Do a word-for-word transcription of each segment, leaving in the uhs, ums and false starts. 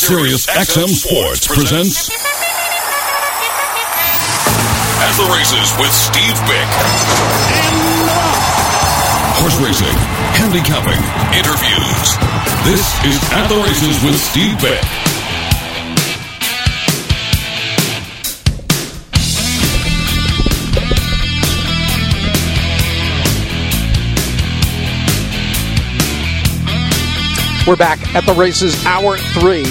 Sirius X M Sports presents At the Races with Steve Bick. Horse racing, handicapping, interviews. This is At the Races with Steve Bick. We're back at the races, hour three.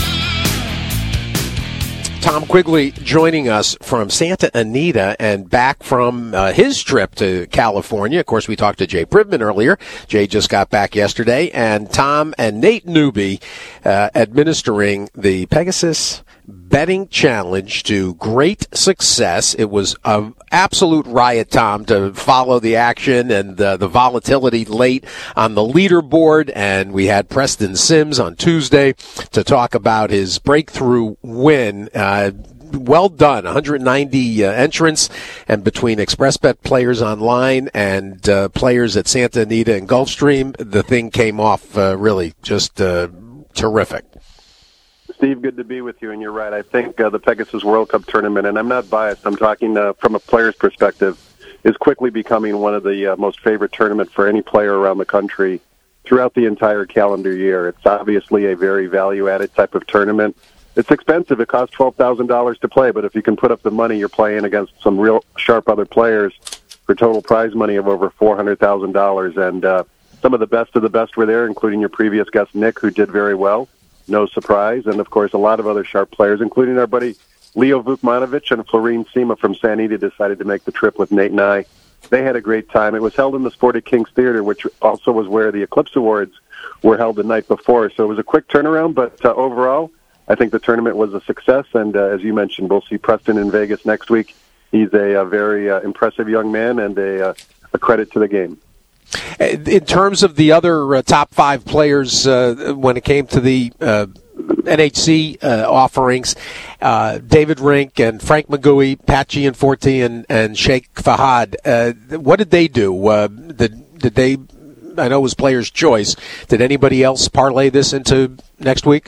Tom Quigley joining us from Santa Anita and back from uh, his trip to California. Of course, we talked to Jay Privman earlier. Jay just got back yesterday. And Tom and Nate Newby uh, administering the Pegasus Betting Challenge to great success. It was an absolute riot, Tom, to follow the action and uh, the volatility late on the leaderboard. And we had Preston Sims on Tuesday to talk about his breakthrough win. Uh, well done, one hundred ninety uh, entrants, and between ExpressBet players online and uh, players at Santa Anita and Gulfstream, the thing came off uh, really just uh, terrific. Steve, good to be with you, and you're right. I think uh, the Pegasus World Cup tournament, and I'm not biased, I'm talking uh, from a player's perspective, is quickly becoming one of the uh, most favorite tournaments for any player around the country throughout the entire calendar year. It's obviously a very value-added type of tournament. It's expensive. It costs twelve thousand dollars to play, but if you can put up the money, you're playing against some real sharp other players for total prize money of over four hundred thousand dollars. And uh, some of the best of the best were there, including your previous guest, Nick, who did very well. No surprise. And, of course, a lot of other sharp players, including our buddy Leo Vukmanovic and Florine Sima from San Ita, decided to make the trip with Nate and I. They had a great time. It was held in the Sporting Kings Theater, which also was where the Eclipse Awards were held the night before. So it was a quick turnaround, but uh, overall, I think the tournament was a success. And uh, as you mentioned, we'll see Preston in Vegas next week. He's a, a very uh, impressive young man and a, uh, a credit to the game. In terms of the other uh, top five players, uh, when it came to the uh, N H C uh, offerings, uh, David Rink and Frank Magui, Pat Gianforte, and, and Sheikh Fahad, uh, what did they do? Uh, did, did they, I know it was player's choice, did anybody else parlay this into next week?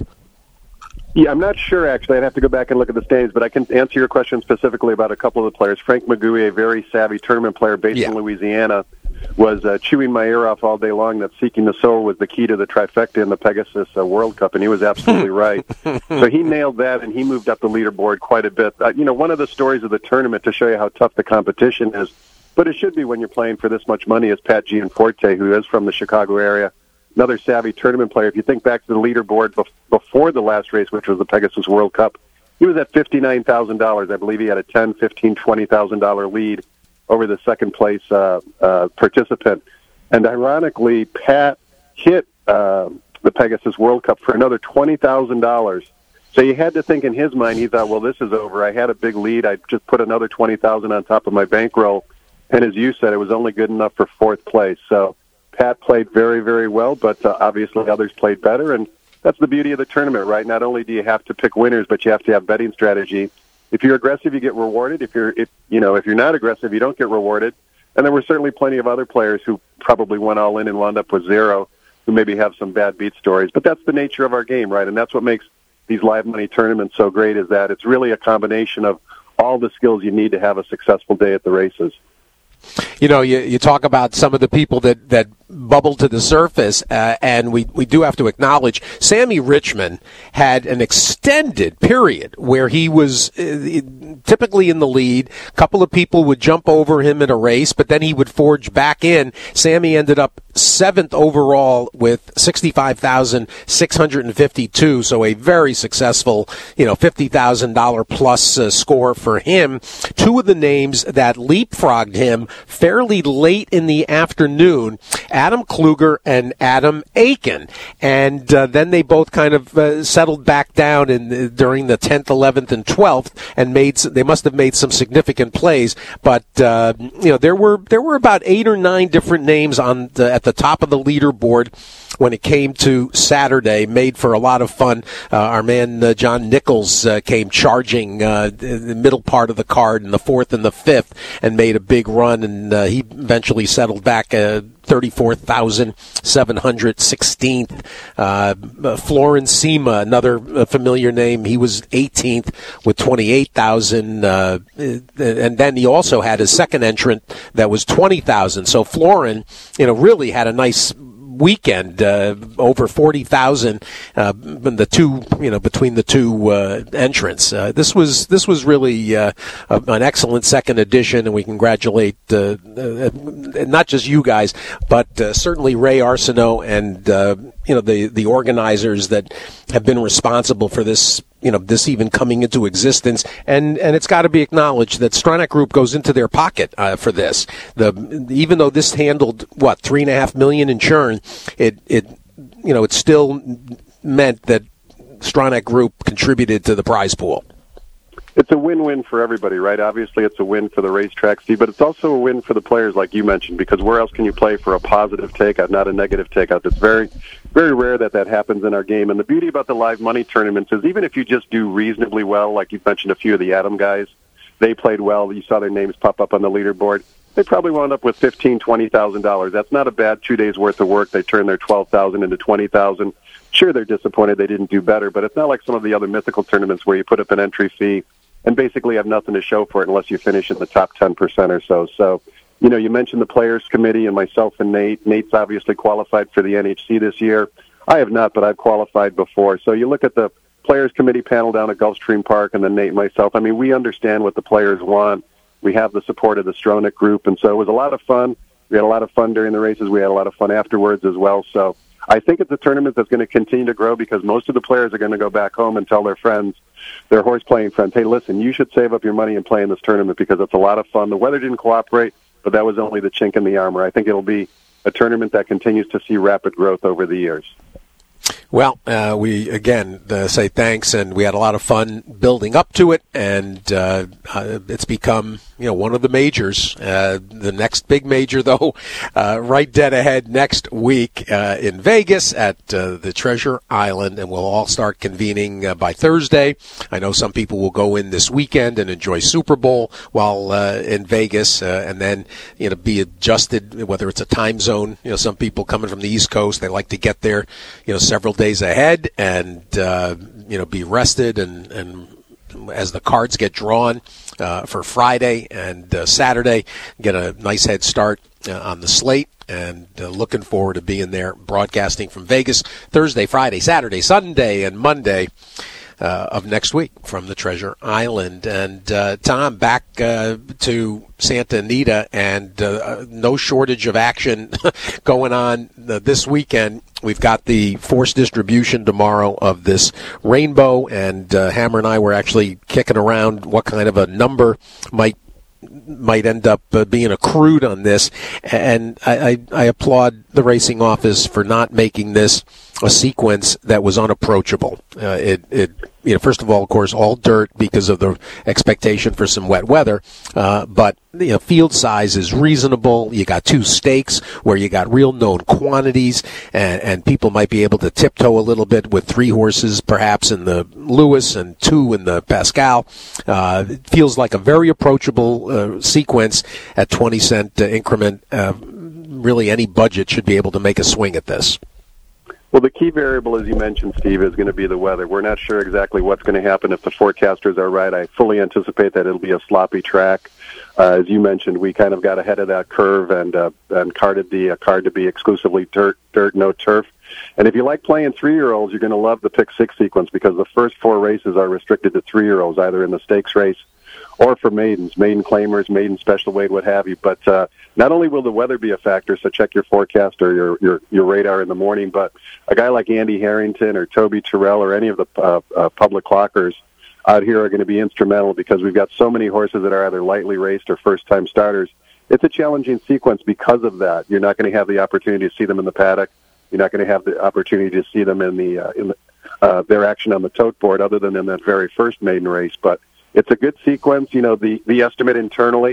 Yeah, I'm not sure, actually. I'd have to go back and look at the standings, but I can answer your question specifically about a couple of the players. Frank Magui, a very savvy tournament player based yeah. in Louisiana, was uh, chewing my ear off all day long that Seeking the Soul was the key to the trifecta in the Pegasus uh, World Cup, and he was absolutely right. So he nailed that, and he moved up the leaderboard quite a bit. Uh, you know, one of the stories of the tournament, to show you how tough the competition is, but it should be when you're playing for this much money, is Pat Gianforte, who is from the Chicago area, another savvy tournament player. If you think back to the leaderboard bef- before the last race, which was the Pegasus World Cup, he was at fifty-nine thousand dollars. I believe he had a ten, fifteen, twenty thousand dollars lead over the second place uh, uh, participant. And ironically, Pat hit uh, the Pegasus World Cup for another twenty thousand dollars. So you had to think in his mind, he thought, well, this is over. I had a big lead. I just put another twenty thousand dollars on top of my bankroll. And as you said, it was only good enough for fourth place. So Pat played very, very well, but uh, obviously others played better. And that's the beauty of the tournament, right? Not only do you have to pick winners, but you have to have betting strategy. If you're aggressive, you get rewarded. If you're, if, you know, if you're not aggressive, you don't get rewarded. And there were certainly plenty of other players who probably went all in and wound up with zero, who maybe have some bad beat stories. But that's the nature of our game, right? And that's what makes these live money tournaments so great, is that it's really a combination of all the skills you need to have a successful day at the races. You know, you, you talk about some of the people that, that bubbled to the surface, uh, and we, we do have to acknowledge Sammy Richmond had an extended period where he was uh, typically in the lead. A couple of people would jump over him in a race, but then he would forge back in. Sammy ended up seventh overall with sixty-five thousand six hundred fifty-two, so a very successful, you know, fifty thousand dollars plus uh, score for him. Two of the names that leapfrogged him fairly late in the afternoon, Adam Kluger and Adam Aiken, and uh, then they both kind of uh, settled back down in the, during the tenth, eleventh, and twelfth, and made they must have made some significant plays. But uh, you know, there were there were about eight or nine different names on the, at the top of the leaderboard. when it came to Saturday. Made for a lot of fun. Uh, our man uh, John Nichols uh, came charging uh, in the middle part of the card in the fourth and the fifth and made a big run, and uh, he eventually settled back uh, thirty-four thousand seven hundred sixteenth. Uh, Florin Sima, another uh, familiar name, he was eighteenth with twenty-eight thousand. Uh, and then he also had his second entrant that was twenty thousand. So Florin, you know, really had a nice weekend, uh, over forty thousand, uh, the two, you know, between the two, uh, entrants. Uh, this was, this was really, uh, an excellent second edition, and we congratulate, uh, uh not just you guys, but, uh, certainly Ray Arsenault and, uh, you know, the, the organizers that have been responsible for this, you know, this even coming into existence. And, and it's got to be acknowledged that Stronach Group goes into their pocket uh, for this. The even though this handled, what, three and a half million in churn, it, it, you know, it still meant that Stronach Group contributed to the prize pool. It's a win-win for everybody, right? Obviously, it's a win for the racetrack, Steve, but it's also a win for the players, like you mentioned, because where else can you play for a positive takeout, not a negative takeout? It's very, very rare that that happens in our game. And the beauty about the live money tournaments is even if you just do reasonably well, like you mentioned a few of the Adam guys, they played well. You saw their names pop up on the leaderboard. They probably wound up with fifteen thousand dollars, twenty thousand dollars. That's not a bad two days' worth of work. They turned their twelve thousand dollars into twenty thousand dollars. Sure, they're disappointed they didn't do better, but it's not like some of the other mythical tournaments where you put up an entry fee and basically have nothing to show for it unless you finish in the top ten percent or so. So, you know, you mentioned the Players Committee and myself and Nate. Nate's obviously qualified for the N H C this year. I have not, but I've qualified before. So you look at the Players Committee panel down at Gulfstream Park and then Nate and myself. I mean, we understand what the players want. We have the support of the Stronach Group, and so it was a lot of fun. We had a lot of fun during the races. We had a lot of fun afterwards as well. So I think it's a tournament that's going to continue to grow because most of the players are going to go back home and tell their friends, their horse-playing friends, hey, listen, you should save up your money and play in this tournament because it's a lot of fun. The weather didn't cooperate, but that was only the chink in the armor. I think it'll be a tournament that continues to see rapid growth over the years. Well, uh, we, again, uh, say thanks, and we had a lot of fun building up to it, and uh, uh, it's become, you know, one of the majors. Uh, the next big major, though, uh, right dead ahead next week uh, in Vegas at uh, the Treasure Island, and we'll all start convening uh, by Thursday. I know some people will go in this weekend and enjoy Super Bowl while uh, in Vegas, uh, and then, you know, be adjusted, whether it's a time zone. You know, some people coming from the East Coast, they like to get there, you know, several days ahead and uh, you know, be rested and, and as the cards get drawn uh, for Friday and uh, Saturday, get a nice head start uh, on the slate. And uh, looking forward to being there, broadcasting from Vegas Thursday, Friday, Saturday, Sunday, and Monday uh, of next week from the Treasure Island. And uh, Tom, back uh, to Santa Anita, and uh, no shortage of action going on uh, this weekend. We've got the forced distribution tomorrow of this rainbow, and uh, Hammer and I were actually kicking around what kind of a number might might end up uh, being accrued on this. And I, I, I applaud the racing office for not making this a sequence that was unapproachable. Uh, it, it, you know, first of all, of course, all dirt because of the expectation for some wet weather. Uh, but you know, field size is reasonable. You got two stakes where you got real known quantities, and, and people might be able to tiptoe a little bit with three horses, perhaps in the Lewis and two in the Pascal. Uh, it feels like a very approachable uh, sequence at twenty cent uh, increment. Uh, really, any budget should be able to make a swing at this. Well, the key variable, as you mentioned, Steve, is going to be the weather. We're not sure exactly what's going to happen if the forecasters are right. I fully anticipate that it'll be a sloppy track. Uh, as you mentioned, we kind of got ahead of that curve and uh, and carded the uh, card to be exclusively dirt, dirt, no turf. And if you like playing three-year-olds, you're going to love the pick six sequence because the first four races are restricted to three-year-olds, either in the stakes race or for maidens, maiden claimers, maiden special weight, what have you. But uh, not only will the weather be a factor, so check your forecast or your, your, your radar in the morning, but a guy like Andy Harrington or Toby Terrell or any of the uh, uh, public clockers out here are going to be instrumental because we've got so many horses that are either lightly raced or first-time starters. It's a challenging sequence because of that. You're not going to have the opportunity to see them in the paddock. You're not going to have the opportunity to see them in the uh, in the, uh, their action on the tote board other than in that very first maiden race. But it's a good sequence. You know, the, the estimate internally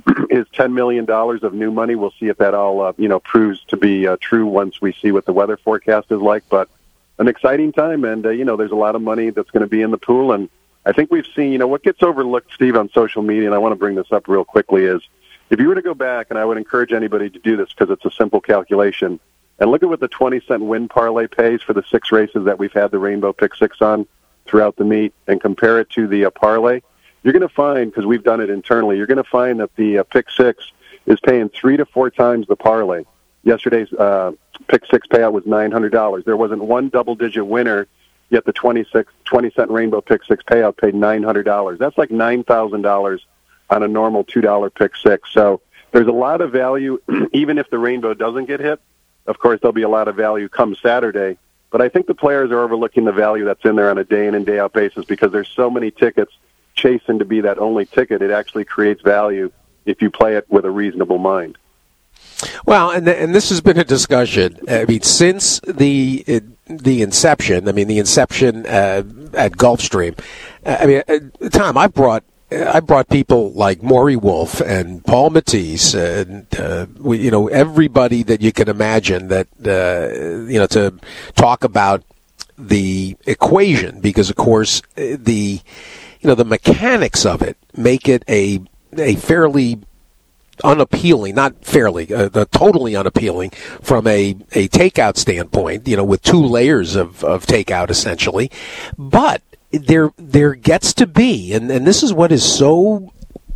is ten million dollars of new money. We'll see if that all, uh, you know, proves to be uh, true once we see what the weather forecast is like. But an exciting time, and, uh, you know, there's a lot of money that's going to be in the pool. And I think we've seen, you know, what gets overlooked, Steve, on social media, and I want to bring this up real quickly, is if you were to go back, and I would encourage anybody to do this because it's a simple calculation, and look at what the twenty-cent win parlay pays for the six races that we've had the Rainbow Pick Six on throughout the meet, and compare it to the uh, parlay, you're going to find, because we've done it internally, you're going to find that the uh, Pick Six is paying three to four times the parlay. Yesterday's uh, Pick Six payout was nine hundred dollars. There wasn't one double-digit winner, yet the twenty-cent Rainbow Pick Six payout paid nine hundred dollars. That's like nine thousand dollars on a normal two dollar Pick Six. So there's a lot of value, even if the Rainbow doesn't get hit. Of course, there'll be a lot of value come Saturday. But I think the players are overlooking the value that's in there on a day-in and day-out basis because there's so many tickets chasing to be that only ticket. It actually creates value if you play it with a reasonable mind. Well, and and this has been a discussion. I mean, since the the inception. I mean, the inception uh, at Gulfstream. I mean, uh, Tom, I brought I brought people like Maury Wolf and Paul Matisse and uh, we, you know, everybody that you can imagine that uh, you know, to talk about the equation, because of course the you know the mechanics of it make it a a fairly unappealing, not fairly, uh, the totally unappealing from a, a takeout standpoint, you know, with two layers of, of takeout essentially. But there there gets to be, and, and this is what is so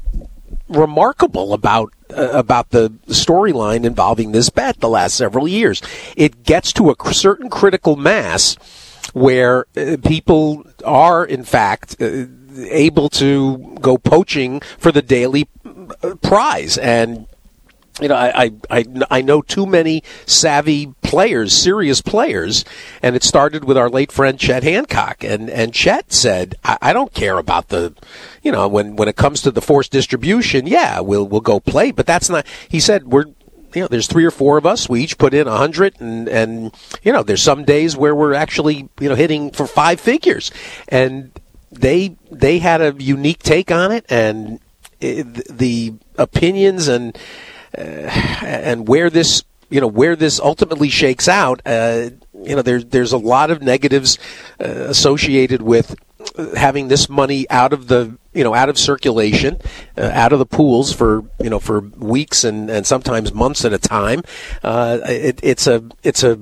remarkable about uh, about the storyline involving this bet the last several years. It gets to a certain critical mass where uh, people are, in fact, uh, able to go poaching for the daily prize. And you know, I, I I know too many savvy players, serious players, and it started with our late friend Chet Hancock. And, and Chet said, I, I don't care about the, you know, when, when it comes to the forced distribution, yeah, we'll we'll go play, but that's not. He said we're. You know, there's three or four of us. We each put in a hundred, and and you know, there's some days where we're actually you know hitting for five figures, and they they had a unique take on it, and it, the opinions and uh, and where this you know where this ultimately shakes out. Uh, you know, there's there's a lot of negatives uh, associated with having this money out of the you know out of circulation, uh, out of the pools for you know for weeks and, and sometimes months at a time. Uh, it, it's a it's a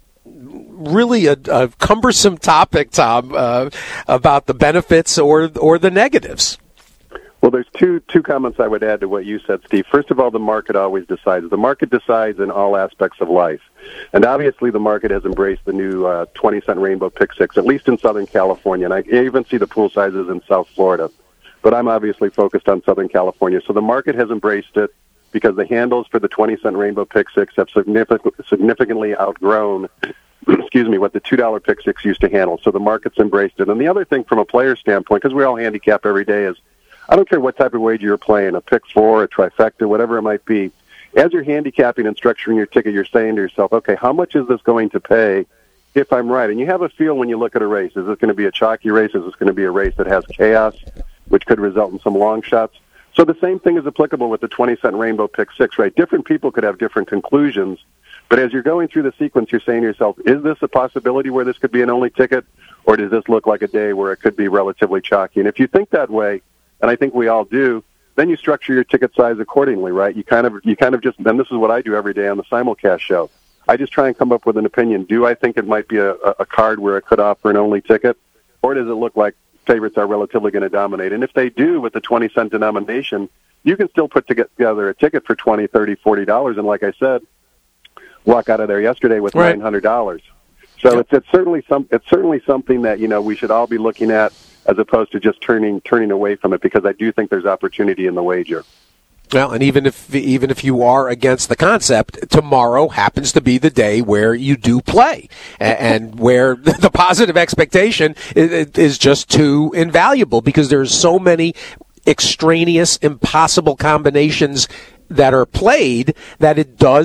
really a, a cumbersome topic, Tom, uh, about the benefits or or the negatives. Well, there's two two comments I would add to what you said, Steve. First of all, the market always decides. The market decides in all aspects of life. And obviously the market has embraced the new uh, twenty-cent Rainbow Pick Six, at least in Southern California. And I even see the pool sizes in South Florida. But I'm obviously focused on Southern California. So the market has embraced it because the handles for the twenty-cent Rainbow Pick Six have significant, significantly outgrown excuse me, what the two dollar Pick Six used to handle. So the market's embraced it. And the other thing from a player standpoint, because we all handicap every day, is I don't care what type of wager you're playing, a pick four, a trifecta, whatever it might be. As you're handicapping and structuring your ticket, you're saying to yourself, okay, how much is this going to pay if I'm right? And you have a feel when you look at a race. Is this going to be a chalky race? Is this going to be a race that has chaos, which could result in some long shots? So the same thing is applicable with the twenty-cent Rainbow Pick Six, right? Different people could have different conclusions. But as you're going through the sequence, you're saying to yourself, is this a possibility where this could be an only ticket? Or does this look like a day where it could be relatively chalky? And if you think that way, and I think we all do, then you structure your ticket size accordingly, right? You kind of, you kind of just, and this is what I do every day on the simulcast show. I just try and come up with an opinion. Do I think it might be a, a card where it could offer an only ticket? Or does it look like favorites are relatively going to dominate? And if they do with the twenty cent denomination, you can still put together a ticket for twenty, thirty, forty dollars. And like I said, walk out of there yesterday with right. nine hundred dollars. So yep. it's, it's certainly some, it's certainly something that, you know, we should all be looking at, as opposed to just turning turning away from it, because I do think there's opportunity in the wager. Well, and even if even if you are against the concept, tomorrow happens to be the day where you do play, and where the positive expectation is just too invaluable, because there's so many extraneous, impossible combinations that are played that it does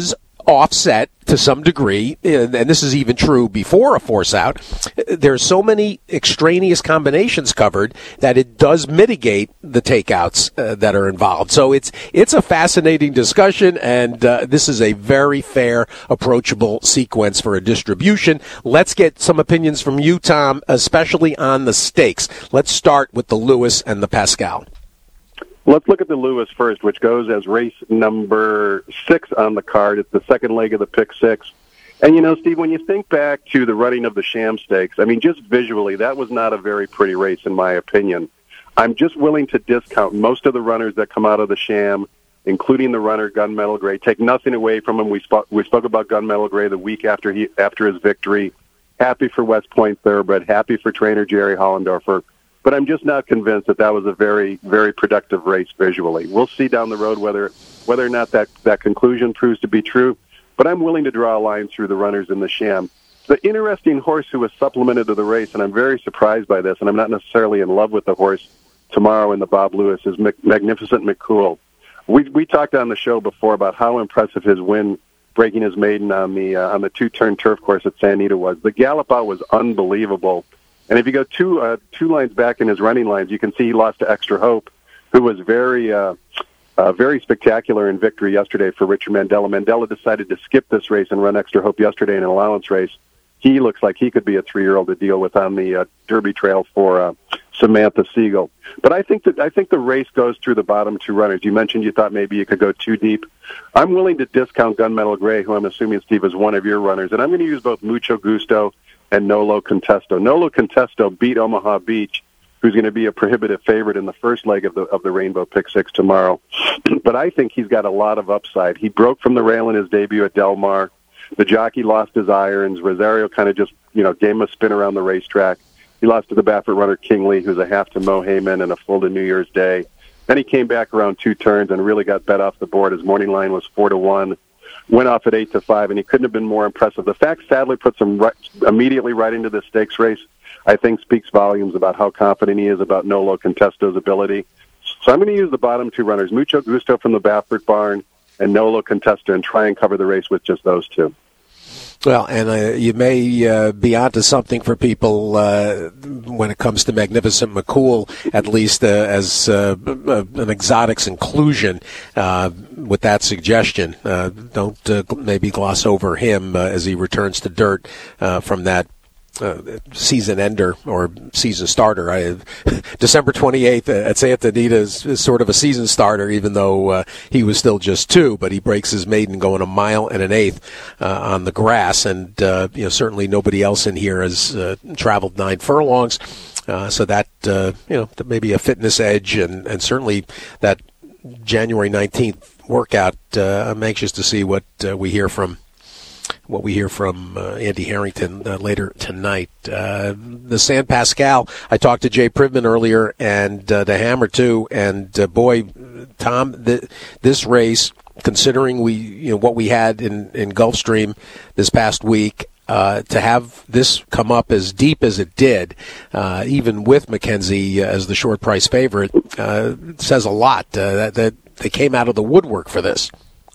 offset to some degree, and this is even true before a force out. There's so many extraneous combinations covered that it does mitigate the takeouts uh, that are involved. So it's it's a fascinating discussion, and uh, this is a very fair, approachable sequence for a distribution. Let's get some opinions from you, Tom, especially on the stakes. Let's start with the Lewis and the Pascal. Let's look at the Lewis first, which goes as race number six on the card. It's the second leg of the pick six. And, you know, Steve, when you think back to the running of the Sham Stakes, I mean, just visually, that was not a very pretty race, in my opinion. I'm just willing to discount most of the runners that come out of the Sham, including the runner Gunmetal Gray. Take nothing away from him. We spoke, we spoke about Gunmetal Gray the week after he after his victory. Happy for West Point Thoroughbred. Happy for trainer Jerry Hollendorfer. But I'm just not convinced that that was a very, very productive race visually. We'll see down the road whether whether or not that, that conclusion proves to be true. But I'm willing to draw a line through the runners in the Sham. The interesting horse who was supplemented to the race, and I'm very surprised by this, and I'm not necessarily in love with the horse tomorrow in the Bob Lewis, is Magnificent McCool. We we talked on the show before about how impressive his win breaking his maiden on the uh, on the two-turn turf course at San Anita was. The gallop out was unbelievable. And if you go two uh, two lines back in his running lines, you can see he lost to Extra Hope, who was very uh, uh, very spectacular in victory yesterday for Richard Mandella. Mandella decided to skip this race and run Extra Hope yesterday in an allowance race. He looks like he could be a three-year-old to deal with on the uh, Derby Trail for uh, Samantha Siegel. But I think that I think the race goes through the bottom two runners. You mentioned you thought maybe you could go too deep. I'm willing to discount Gunmetal Gray, who I'm assuming, Steve, is one of your runners, and I'm going to use both Mucho Gusto and Nolo Contesto. Nolo Contesto beat Omaha Beach, who's going to be a prohibitive favorite in the first leg of the of the Rainbow Pick Six tomorrow. But I think he's got a lot of upside. He broke from the rail in his debut at Del Mar. The jockey lost his irons. Rosario kind of just, you know, gave him a spin around the racetrack. He lost to the Baffert runner Kingley, who's a half to Mo Heyman and a full to New Year's Day. Then he came back around two turns and really got bet off the board. His morning line was four to one. Went off at eight to five, and he couldn't have been more impressive. The fact Sadler puts him right, immediately right into the stakes race, I think speaks volumes about how confident he is about Nolo Contesto's ability. So I'm going to use the bottom two runners, Mucho Gusto from the Baffert barn and Nolo Contesto, and try and cover the race with just those two. Well, and uh, you may uh, be onto something for people uh, when it comes to Magnificent McCool, at least uh, as uh, an exotics inclusion uh, with that suggestion. Uh, don't uh, maybe gloss over him uh, as he returns to dirt uh, from that Uh, season ender or season starter. I, December twenty-eighth at Santa Anita is, is sort of a season starter, even though uh, he was still just two, but he breaks his maiden going a mile and an eighth uh, on the grass, and uh, you know, certainly nobody else in here has uh, traveled nine furlongs, uh, so that uh, you know, maybe a fitness edge, and, and certainly that January nineteenth workout. uh, I'm anxious to see what uh, we hear from what we hear from uh, Andy Harrington uh, later tonight. Uh, the San Pascal, I talked to Jay Privman earlier, and uh, the Hammer too, and uh, boy, Tom, the, this race, considering we, you know, what we had in, in Gulfstream this past week, uh, to have this come up as deep as it did, uh, even with McKenzie as the short price favorite, uh, says a lot uh, that, that they came out of the woodwork for this.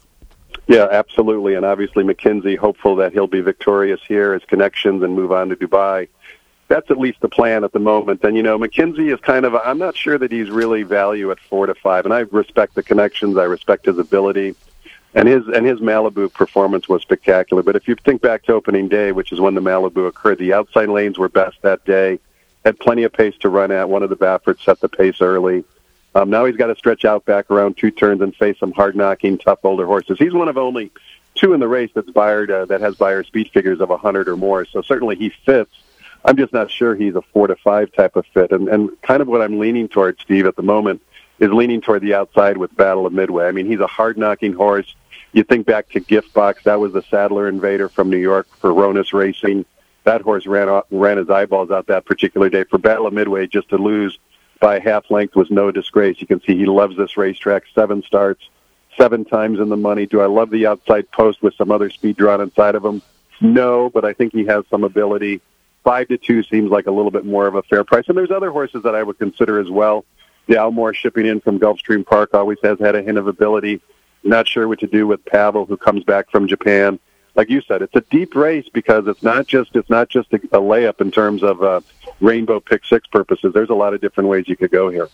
Yeah, absolutely. And obviously McKenzie, hopeful that he'll be victorious here, his connections, and move on to Dubai. That's at least the plan at the moment. And, you know, McKenzie is kind of, I'm not sure that he's really value at four to five. And I respect the connections. I respect his ability. And his and his Malibu performance was spectacular. But if you think back to opening day, which is when the Malibu occurred, the outside lanes were best that day, had plenty of pace to run at. One of the Bafferts set the pace early. Um, now he's got to stretch out back around two turns and face some hard-knocking, tough older horses. He's one of only two in the race that's Bayard, uh, that has Bayard speed figures of one hundred or more, so certainly he fits. I'm just not sure he's a four to five type of fit. And, and kind of what I'm leaning towards, Steve, at the moment is leaning toward the outside with Battle of Midway. I mean, he's a hard-knocking horse. You think back to Gift Box. That was the Sadler Invader from New York for Ronis Racing. That horse ran, off, ran his eyeballs out that particular day. For Battle of Midway, just to lose by a half length was no disgrace. You can see he loves this racetrack. Seven starts, seven times in the money. Do I love the outside post with some other speed drawn inside of him? No, but I think he has some ability. Five to two seems like a little bit more of a fair price. And there's other horses that I would consider as well. The Almore shipping in from Gulfstream Park always has had a hint of ability. Not sure what to do with Pavel, who comes back from Japan. Like you said, it's a deep race because it's not just it's not just a, a layup in terms of uh, rainbow pick six purposes. There's a lot of different ways you could go here.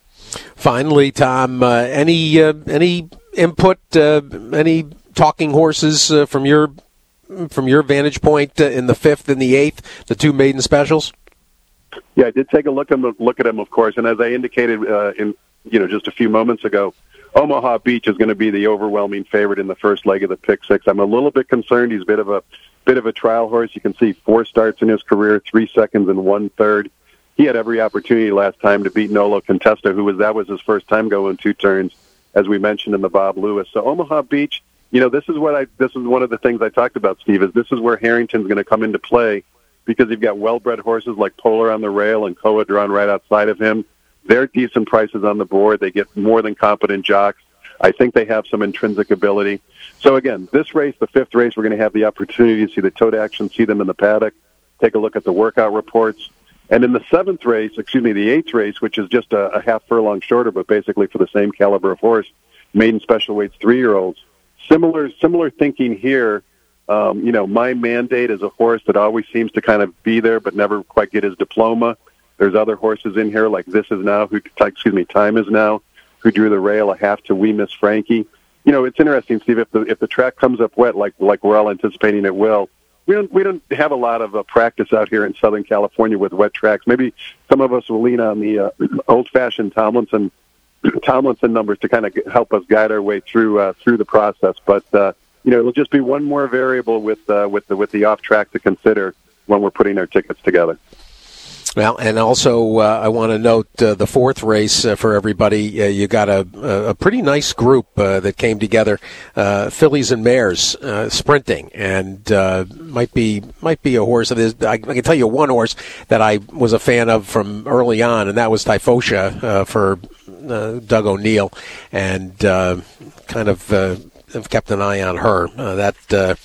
Finally, Tom, uh, any uh, any input, uh, any talking horses uh, from your from your vantage point uh, in the fifth and the eighth, the two maiden specials? Yeah, I did take a look at them, look at them, of course, and as I indicated uh, in you know just a few moments ago, Omaha Beach is going to be the overwhelming favorite in the first leg of the pick six. I'm a little bit concerned. He's a bit of a bit of a trial horse. You can see four starts in his career, three seconds and one third. He had every opportunity last time to beat Nolo Contesta, who was that was his first time going two turns, as we mentioned in the Bob Lewis. So Omaha Beach, you know, this is what I this is one of the things I talked about, Steve. Is this is where Harrington's going to come into play because you've got well-bred horses like Polar on the rail and Koa drawn right outside of him. They're decent prices on the board. They get more than competent jocks. I think they have some intrinsic ability. So, again, this race, the fifth race, we're going to have the opportunity to see the tote action, see them in the paddock, take a look at the workout reports. And in the seventh race, excuse me, the eighth race, which is just a, a half furlong shorter, but basically for the same caliber of horse, maiden special weights three-year-olds. Similar similar thinking here. Um, you know, My Mandate is a horse that always seems to kind of be there but never quite get his diploma. There's other horses in here like This Is Now, who excuse me, Time Is Now, who drew the rail a half to We Miss Frankie. You know, it's interesting, Steve, if the if the track comes up wet like like we're all anticipating it will, we don't we don't have a lot of uh, practice out here in Southern California with wet tracks. Maybe some of us will lean on the uh, old-fashioned Tomlinson Tomlinson numbers to kind of help us guide our way through uh, through the process. But uh, you know, it'll just be one more variable with uh, with the with the off track to consider when we're putting our tickets together. Well, and also uh, I want to note uh, the fourth race uh, for everybody. Uh, you got a, a pretty nice group uh, that came together, uh, fillies and mares uh, sprinting, and uh, might be might be a horse that is. I, I can tell you one horse that I was a fan of from early on, and that was Typhosha uh, for uh, Doug O'Neill, and uh, kind of uh, have kept an eye on her. Uh, that uh,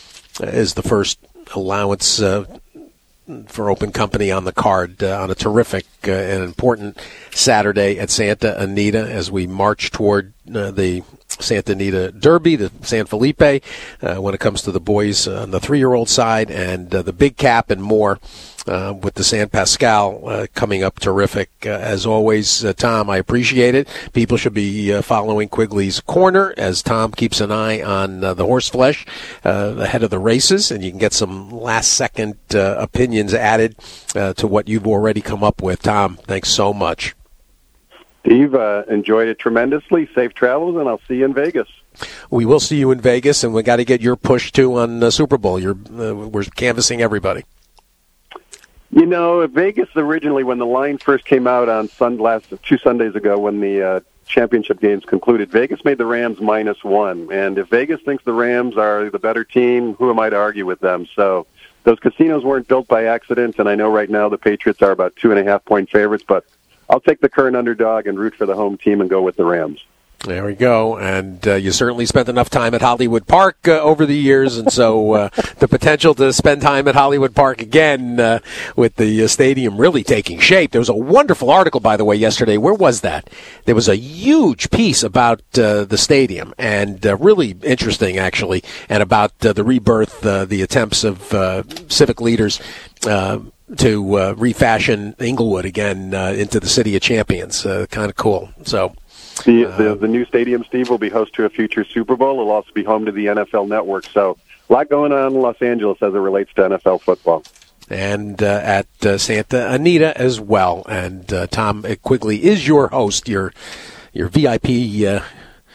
is the first allowance Uh, for open company on the card uh, on a terrific uh, and important Saturday at Santa Anita as we march toward uh, the Santa Anita Derby, the San Felipe, uh, when it comes to the boys on the three-year-old side, and uh, the Big Cap and more uh, with the San Pascal uh, coming up terrific. Uh, as always, uh, Tom, I appreciate it. People should be uh, following Quigley's Corner as Tom keeps an eye on uh, the horse flesh uh, ahead of the races, and you can get some last-second uh, opinions added uh, to what you've already come up with. Tom, thanks so much. Steve, uh, enjoyed it tremendously. Safe travels, and I'll see you in Vegas. We will see you in Vegas, and we got to get your push, too, on uh, Super Bowl. You're, uh, we're canvassing everybody. You know, Vegas originally, when the line first came out on sun, last two Sundays ago when the uh, championship games concluded, Vegas made the Rams minus one. And if Vegas thinks the Rams are the better team, who am I to argue with them? So those casinos weren't built by accident, and I know right now the Patriots are about two and a half point favorites, but I'll take the current underdog and root for the home team and go with the Rams. There we go. And uh, you certainly spent enough time at Hollywood Park uh, over the years, and so uh, the potential to spend time at Hollywood Park again uh, with the uh, stadium really taking shape. There was a wonderful article, by the way, yesterday. Where was that? There was a huge piece about uh, the stadium, and uh, really interesting, actually, and about uh, the rebirth, uh, the attempts of uh, civic leaders uh, to uh, refashion Inglewood again uh, into the City of Champions. Uh, kind of cool. So the, the the new stadium, Steve, will be host to a future Super Bowl. It'll also be home to the N F L Network. So a lot going on in Los Angeles as it relates to N F L football. And uh, at uh, Santa Anita as well. And uh, Tom Quigley is your host, your your V I P uh,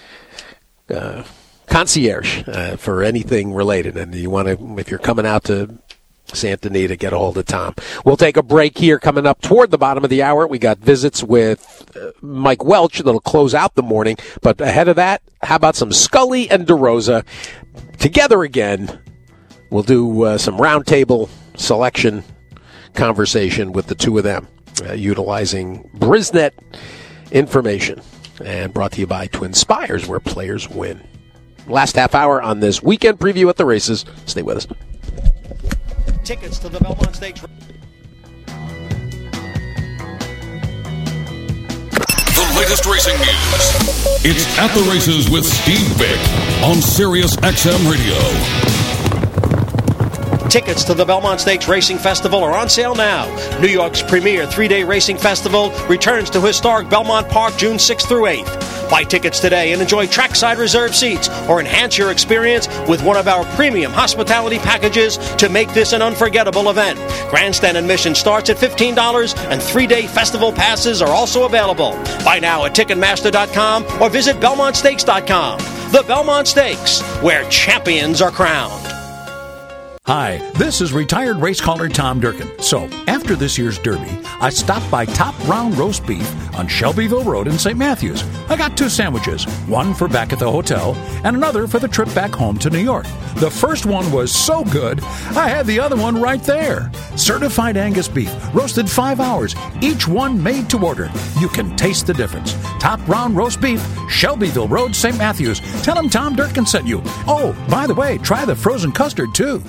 uh, concierge uh, for anything related. And you want to, if you're coming out to Santa Anita, get a hold of Tom. We'll take a break here coming up toward the bottom of the hour. We got visits with uh, Mike Welch that'll close out the morning. But ahead of that, how about some Scully and DeRosa together again? We'll do uh, some roundtable selection conversation with the two of them, uh, utilizing Brisnet information. And brought to you by Twin Spires, where players win. Last half hour on this weekend preview at the races. Stay with us. Tickets to the Belmont Stakes. The latest racing news. It's At the Races with Steve Bick on Sirius X M Radio. Tickets to the Belmont Stakes Racing Festival are on sale now. New York's premier three-day racing festival returns to historic Belmont Park June sixth through eighth. Buy tickets today and enjoy trackside reserved seats or enhance your experience with one of our premium hospitality packages to make this an unforgettable event. Grandstand admission starts at fifteen dollars and three-day festival passes are also available. Buy now at Ticketmaster dot com or visit Belmont Stakes dot com. The Belmont Stakes, where champions are crowned. Hi, this is retired race caller Tom Durkin. So, after this year's Derby, I stopped by Top Round Roast Beef on Shelbyville Road in Saint Matthews. I got two sandwiches, one for back at the hotel and another for the trip back home to New York. The first one was so good, I had the other one right there. Certified Angus beef, roasted five hours, each one made to order. You can taste the difference. Top Round Roast Beef, Shelbyville Road, Saint Matthews. Tell them Tom Durkin sent you. Oh, by the way, try the frozen custard, too.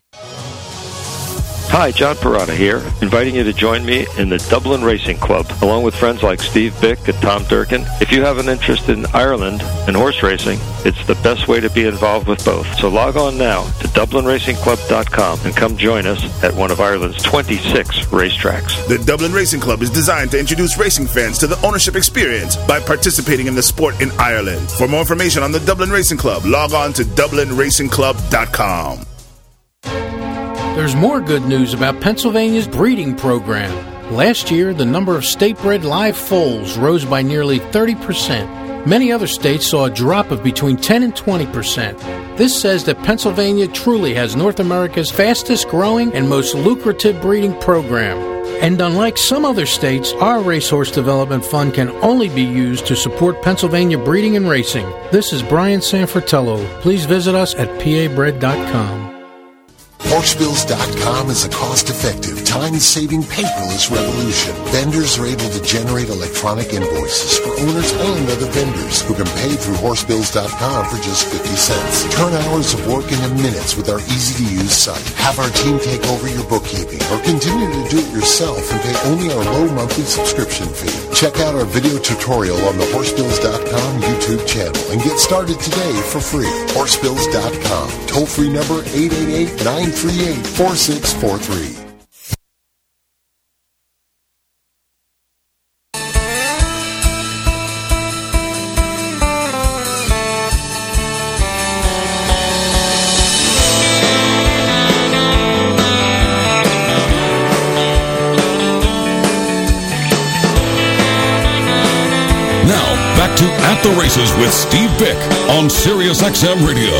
Hi, John Parada here, inviting you to join me in the Dublin Racing Club, along with friends like Steve Bick and Tom Durkin. If you have an interest in Ireland and horse racing, it's the best way to be involved with both. So log on now to Dublin Racing Club dot com and come join us at one of Ireland's twenty-six racetracks. The Dublin Racing Club is designed to introduce racing fans to the ownership experience by participating in the sport in Ireland. For more information on the Dublin Racing Club, log on to Dublin Racing Club dot com. There's more good news about Pennsylvania's breeding program. Last year, the number of state-bred live foals rose by nearly thirty percent. Many other states saw a drop of between ten and twenty percent. This says that Pennsylvania truly has North America's fastest-growing and most lucrative breeding program. And unlike some other states, our Racehorse Development Fund can only be used to support Pennsylvania breeding and racing. This is Brian Sanfratello. Please visit us at P A bred dot com. Horse Bills dot com is a cost-effective, time-saving, paperless revolution. Vendors are able to generate electronic invoices for owners and other vendors who can pay through Horse Bills dot com for just fifty cents. Turn hours of work into minutes with our easy-to-use site. Have our team take over your bookkeeping or continue to do it yourself and pay only our low monthly subscription fee. Check out our video tutorial on the Horse Bills dot com YouTube channel and get started today for free. Horse Bills dot com. Toll-free number eight eight eight, nine three eight, four six four three. Now, back to At the Races with Steve Bick on Sirius X M Radio.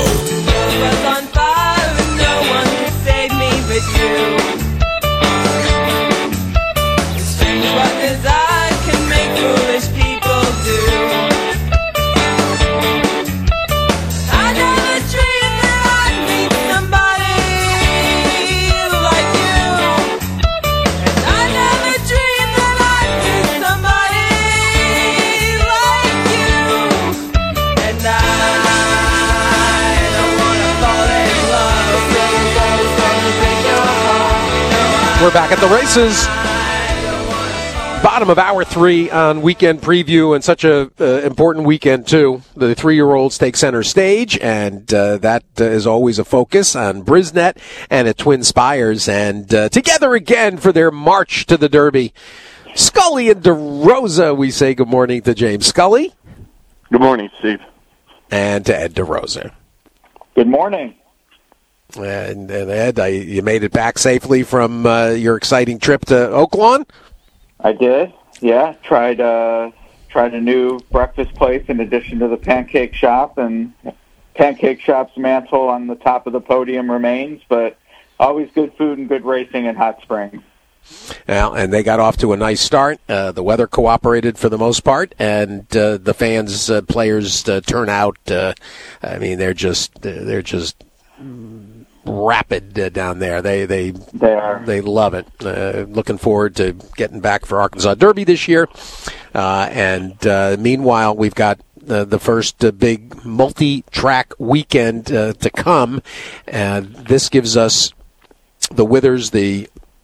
We're back at the races. Bottom of hour three on weekend preview, and such a uh, important weekend too. The three-year-olds take center stage, and uh, that uh, is always a focus on Brisnet and at Twin Spires, and uh, together again for their march to the Derby. Scully and DeRosa, we say good morning to James Scully. Good morning, Steve. And to Ed DeRosa. Good morning. And, and Ed, I, you made it back safely from uh, your exciting trip to Oaklawn? I did, yeah. Tried uh, tried a new breakfast place in addition to the Pancake Shop, and Pancake Shop's mantle on the top of the podium remains, but always good food and good racing in Hot Springs. Well, and they got off to a nice start. Uh, the weather cooperated for the most part, and uh, the fans, uh, players uh, turn out. Uh, I mean, they're just they're just rapid uh, down there. They they they are they love it. Uh, looking forward to getting back for Arkansas Derby this year. Uh, and uh, meanwhile, we've got uh, the first uh, big multi-track weekend uh, to come. And this gives us the Withers, the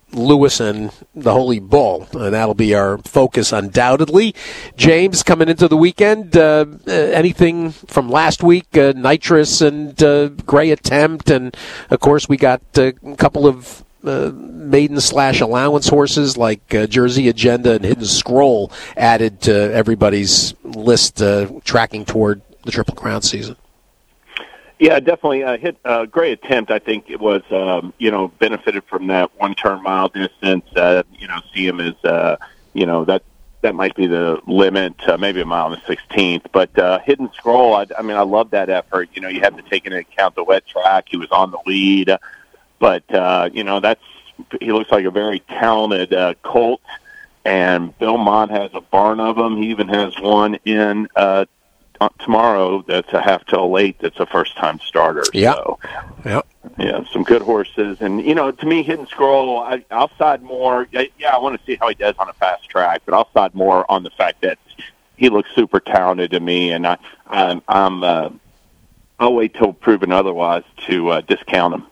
Lewis and the Holy Bull, and that'll be our focus undoubtedly. James, coming into the weekend, uh, uh, anything from last week, uh, Nitrous and uh, Gray Attempt, and of course we got uh, a couple of uh, maiden slash allowance horses like uh, Jersey Agenda and Hidden Scroll added to everybody's list, uh, tracking toward the Triple Crown season. Yeah, definitely. Uh, hit a uh, great attempt. I think it was, um, you know, benefited from that one turn mile distance. Uh, you know, see him as, uh, you know, that that might be the limit, uh, maybe a mile and a sixteenth. But uh, Hidden Scroll, I, I mean, I love that effort. You know, you have to take into account the wet track. He was on the lead, but uh, you know, that's he looks like a very talented uh, colt. And Bill Mott has a barn of them. He even has one in. Uh, Tomorrow, that's a half till late. That's a first-time starter. Yeah, so, yeah, yeah. Some good horses, and you know, to me, Hidden Scroll. I, I'll side more. Yeah, I want to see how he does on a fast track, but I'll side more on the fact that he looks super talented to me, and I, I'm, I'm uh, I'll wait till proven otherwise to uh, discount him.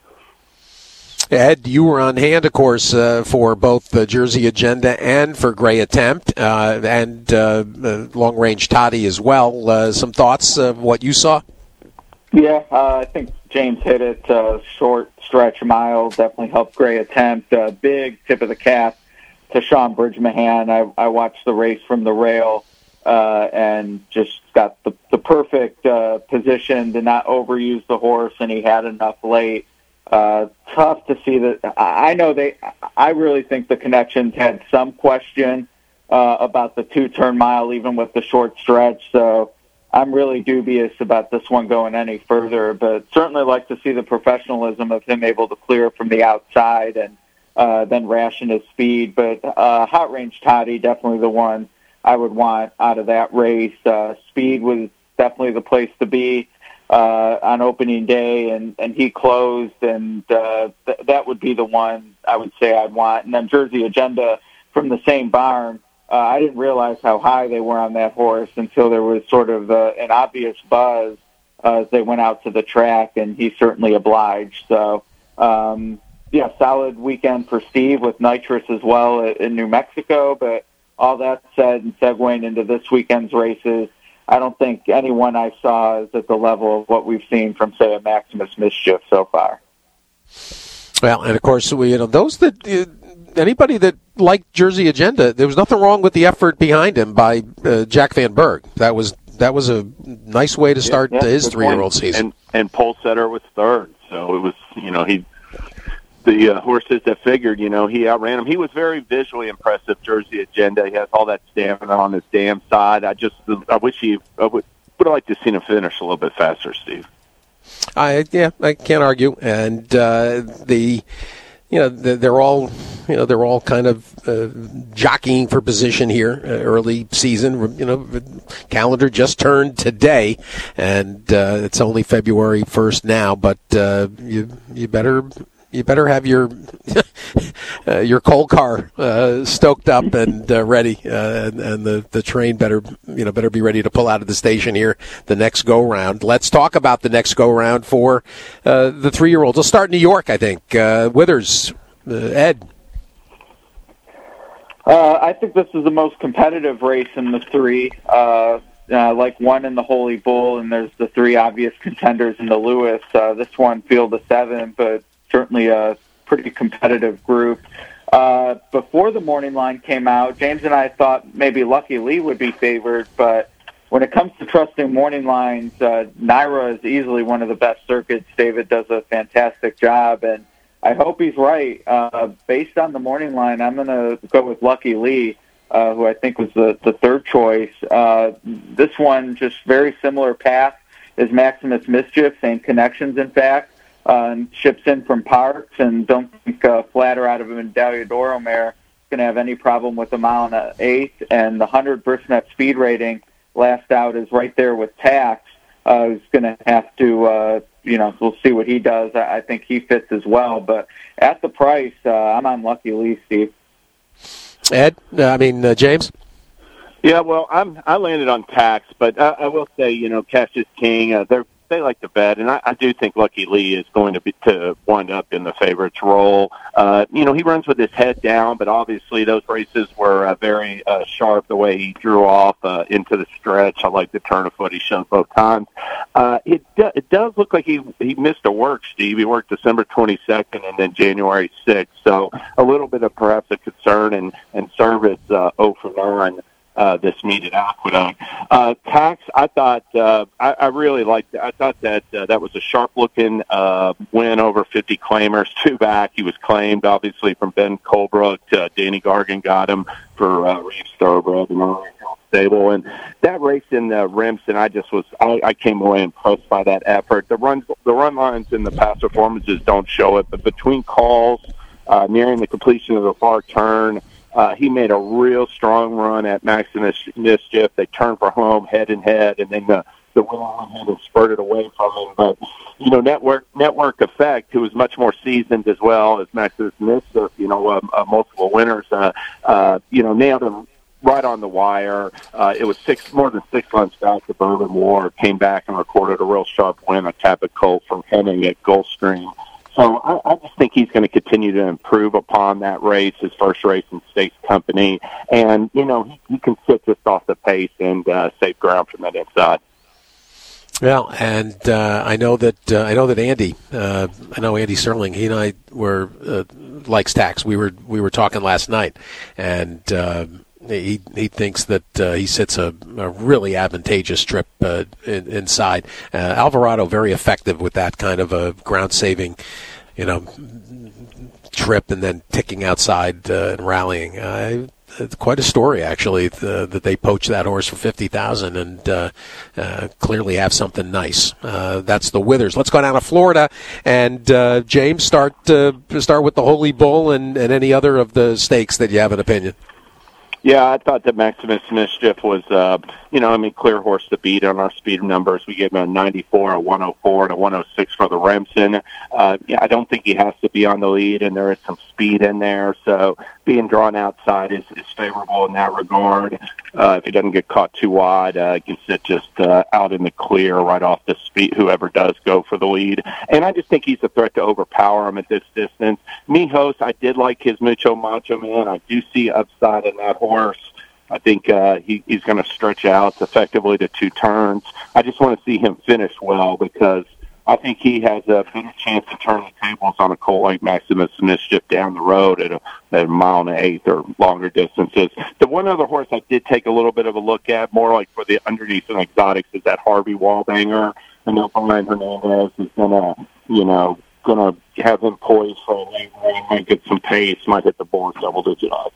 Ed, you were on hand, of course, uh, for both the Jersey Agenda and for Gray Attempt, uh, and uh, uh, Long Range Toddy as well. Uh, some thoughts of what you saw? Yeah, uh, I think James hit it. Uh, short stretch mile definitely helped Gray Attempt. Uh, big tip of the cap to Sean Bridgmahan. I, I watched the race from the rail uh, and just got the, the perfect uh, position to not overuse the horse, and he had enough late. Uh, tough to see that. I know they, I really think the Connections had some question uh, about the two-turn mile, even with the short stretch. So I'm really dubious about this one going any further, but certainly like to see the professionalism of him able to clear from the outside and uh, then ration his speed. But uh, Hot Range Toddy, definitely the one I would want out of that race. Uh, speed was definitely the place to be. Uh, on opening day, and, and he closed, and uh, th- that would be the one I would say I'd want. And then Jersey Agenda from the same barn, uh, I didn't realize how high they were on that horse until there was sort of uh, an obvious buzz uh, as they went out to the track, and he certainly obliged. So, um, yeah, solid weekend for Steve with Nitrous as well in New Mexico, but all that said, and segueing into this weekend's races, I don't think anyone I saw is at the level of what we've seen from, say, a Maximus Mischief so far. Well, and of course, we, you know, those that uh, anybody that liked Jersey Agenda, there was nothing wrong with the effort behind him by uh, Jack Van Berg. That was that was a nice way to start yeah, yeah, his three-year-old season. And and Pole Setter was third, so it was you know he. The uh, horses that figured, you know, he outran him. He was very visually impressive, Jersey Agenda. He has all that stamina on his damn side. I just, I wish he, I would, would have liked to see him finish a little bit faster, Steve. I, yeah, I can't argue. And uh, the, you know, they're all, you know, they're all kind of uh, jockeying for position here, uh, early season. You know, calendar just turned today, and uh, it's only February first now. But uh, you, you better. You better have your uh, your coal car uh, stoked up and uh, ready, uh, and, and the, the train better you know better be ready to pull out of the station here the next go round. Let's talk about the next go round for uh, the three year olds. We'll start in New York, I think. Uh, Withers, uh, Ed. Uh, I think this is the most competitive race in the three. Uh, uh, like one in the Holy Bull, and there's the three obvious contenders in the Lewis. Uh, this one field of seven, but certainly a pretty competitive group. Uh, before the morning line came out, James and I thought maybe Lucky Lee would be favored, but when it comes to trusting morning lines, uh, Naira is easily one of the best circuits. David does a fantastic job, and I hope he's right. Uh, based on the morning line, I'm going to go with Lucky Lee, uh, who I think was the, the third choice. Uh, this one, just very similar path as Maximus Mischief, same connections, in fact. Uh, and ships in from Parks, and don't think uh, Flatter out of a Medaglia d'Oro mare is going to have any problem with a mile and an eighth. And the one hundred Brisnet speed rating last out is right there with Tax. Uh, who's going to have to, uh, you know, we'll see what he does. I, I think he fits as well. But at the price, uh, I'm on Lucky Lee, Steve. Ed, uh, I mean, uh, James? Yeah, well, I'm I landed on Tax, but I, I will say, you know, Cash is King. Uh, they're they like to bet, and I, I do think Lucky Lee is going to be to wind up in the favorites role. Uh, you know, he runs with his head down, but obviously those races were uh, very uh, sharp the way he drew off uh, into the stretch. I like the turn of foot he showed both times. Uh, it do, it does look like he he missed a work, Steve. He worked December twenty-second and then January sixth, so a little bit of perhaps a concern and and service uh, oh for nine. Uh, this meet at Aqueduct. Uh, Tax, I thought, uh, I, I really liked it. I thought that uh, that was a sharp-looking uh, win over fifty claimers, two back. He was claimed, obviously, from Ben Colebrook. Uh, Danny Gargan got him for uh, Reeves Thoroughbred and all stable. And that race in uh, Remsen, I just was, I, I came away impressed by that effort. The run, the run lines in the past performances don't show it, but between calls, uh, nearing the completion of the far turn, Uh, he made a real strong run at Maximus Mischief. They turned for home head and head, and then the, the winner went ahead and spurted away from him. But, you know, Network Network Effect, who is much more seasoned as well as Maximus Mischief, you know, uh, uh, multiple winners, uh, uh, you know, nailed him right on the wire. Uh, it was six more than six months back. The Bourbon War came back and recorded a real sharp win, a Tapit Colt from Henning at Gulfstream. So I, I just think he's going to continue to improve upon that race, his first race in States Company. And, you know, he, he can sit just off the pace and uh, save ground from that inside. Well, and uh, I know that uh, I know that Andy, uh, I know Andy Serling. He and I were uh, likes Tax. We were we were talking last night, and uh, he he thinks that uh, he sits a, a really advantageous trip uh, in, inside. Uh, Alvarado very effective with that kind of a ground saving, you know, trip and then ticking outside uh, and rallying. Uh, It's quite a story, actually, the, that they poached that horse for fifty thousand dollars and uh, uh, clearly have something nice. Uh, that's the Withers. Let's go down to Florida and uh, James, start uh, start with the Holy Bull and, and any other of the stakes that you have an opinion. Yeah, I thought that Maximus Mischief was, uh, you know, I mean, clear horse to beat on our speed numbers. We gave him a ninety-four, a one oh four, and a one oh six for the Remsen. Uh, yeah, I don't think he has to be on the lead, and there is some speed in there. So being drawn outside is, is favorable in that regard. Uh, if he doesn't get caught too wide, uh, he can sit just uh, out in the clear right off the speed, whoever does go for the lead. And I just think he's a threat to overpower him at this distance. Mijos, I did like his Mucho Macho Man. I do see upside in that horse. I think uh, he, he's going to stretch out effectively to two turns. I just want to see him finish well because I think he has a better chance to turn the tables on a colt like Maximus Mischief down the road at a, at a mile and an eighth or longer distances. The one other horse I did take a little bit of a look at, more like for the underneath and exotics, is that Harvey Wallbanger. I know Brian Hernandez is going to, you know, going to have him poised for a late run, might get some pace, might hit the board double-digit odds.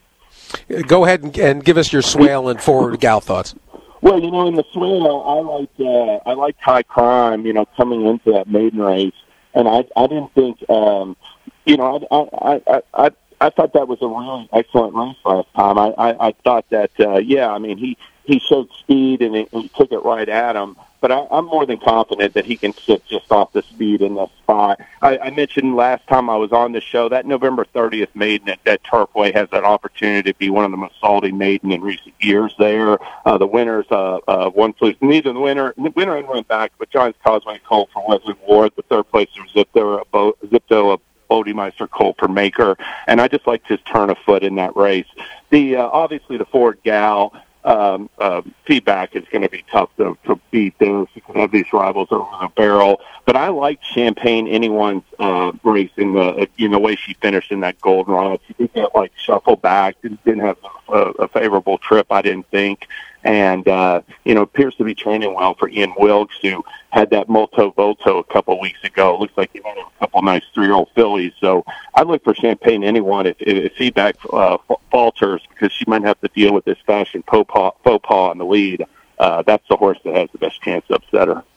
Go ahead and, and give us your swale and forward gal thoughts. Well, you know, in the swale, I liked uh, I liked High Crime. You know, coming into that maiden race, and I I didn't think, um, you know, I I I I, I thought that was a really excellent race last time. I I, I thought that uh, yeah, I mean he he showed speed and he, he took it right at him. But I, I'm more than confident that he can sit just off the speed in the spot. I, I mentioned last time I was on the show that November thirtieth maiden at, at Turfway has that opportunity to be one of the most salty maiden in recent years there. Uh, the winners, uh, uh, one place, neither the winner, the winner and went back, but Giants Causeway Colt for Wesley Ward. The third place was Zipto, a Zipto, a Bodemeister Colt for Maker. And I just liked his turn of foot in that race. The uh, obviously the Ford Gal. Um, uh, feedback is going to be tough to, to beat there. You can have these rivals over the barrel. But I liked Champagne Anyone's uh, race in the, you know, way she finished in that Golden Rod. She did get, like, shuffle back. Didn't, didn't have a, a favorable trip, I didn't think. And, uh, you know, appears to be training well for Ian Wilkes, who had that Molto Volto a couple of weeks ago. It looks like he had a couple nice three-year-old fillies. So I look for Champagne Anyone if, if feedback uh, falters, because she might have to deal with this fashion faux pas, faux pas on the lead. Uh, that's the horse that has the best chance to upset her.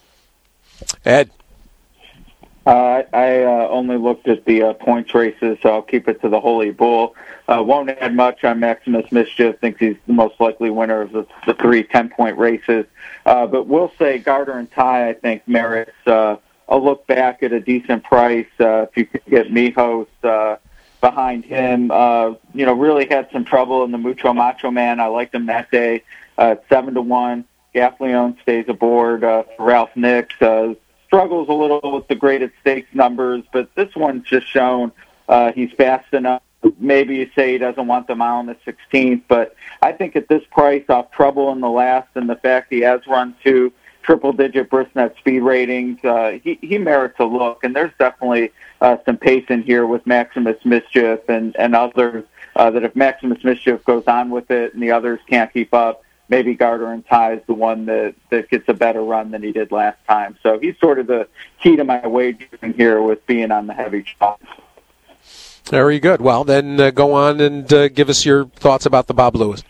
Ed? Uh, I uh, only looked at the uh, points races, so I'll keep it to the Holy Bull. Uh, won't add much on Maximus Mischief. Thinks he's the most likely winner of the, the three ten-point races. Uh, but we'll say Garter and Ty, I think, merits uh, a look back at a decent price. Uh, if you could get Mijos uh, behind him, uh, you know, really had some trouble in the Mucho Macho Man. I liked him that day uh, at seven to one. Gaffleone stays aboard. Uh, Ralph Nix uh, struggles a little with the graded stakes numbers, but this one's just shown uh, he's fast enough. Maybe you say he doesn't want the mile in the sixteenth, but I think at this price, off trouble in the last and the fact he has run two triple-digit Brisnet speed ratings, uh, he, he merits a look. And there's definitely uh, some pace in here with Maximus Mischief and, and others uh, that if Maximus Mischief goes on with it and the others can't keep up, maybe Garter and Ty is the one that, that gets a better run than he did last time. So he's sort of the key to my wagering here with being on the heavy chalk. Very good. Well, then uh, go on and uh, give us your thoughts about the Bob Lewis.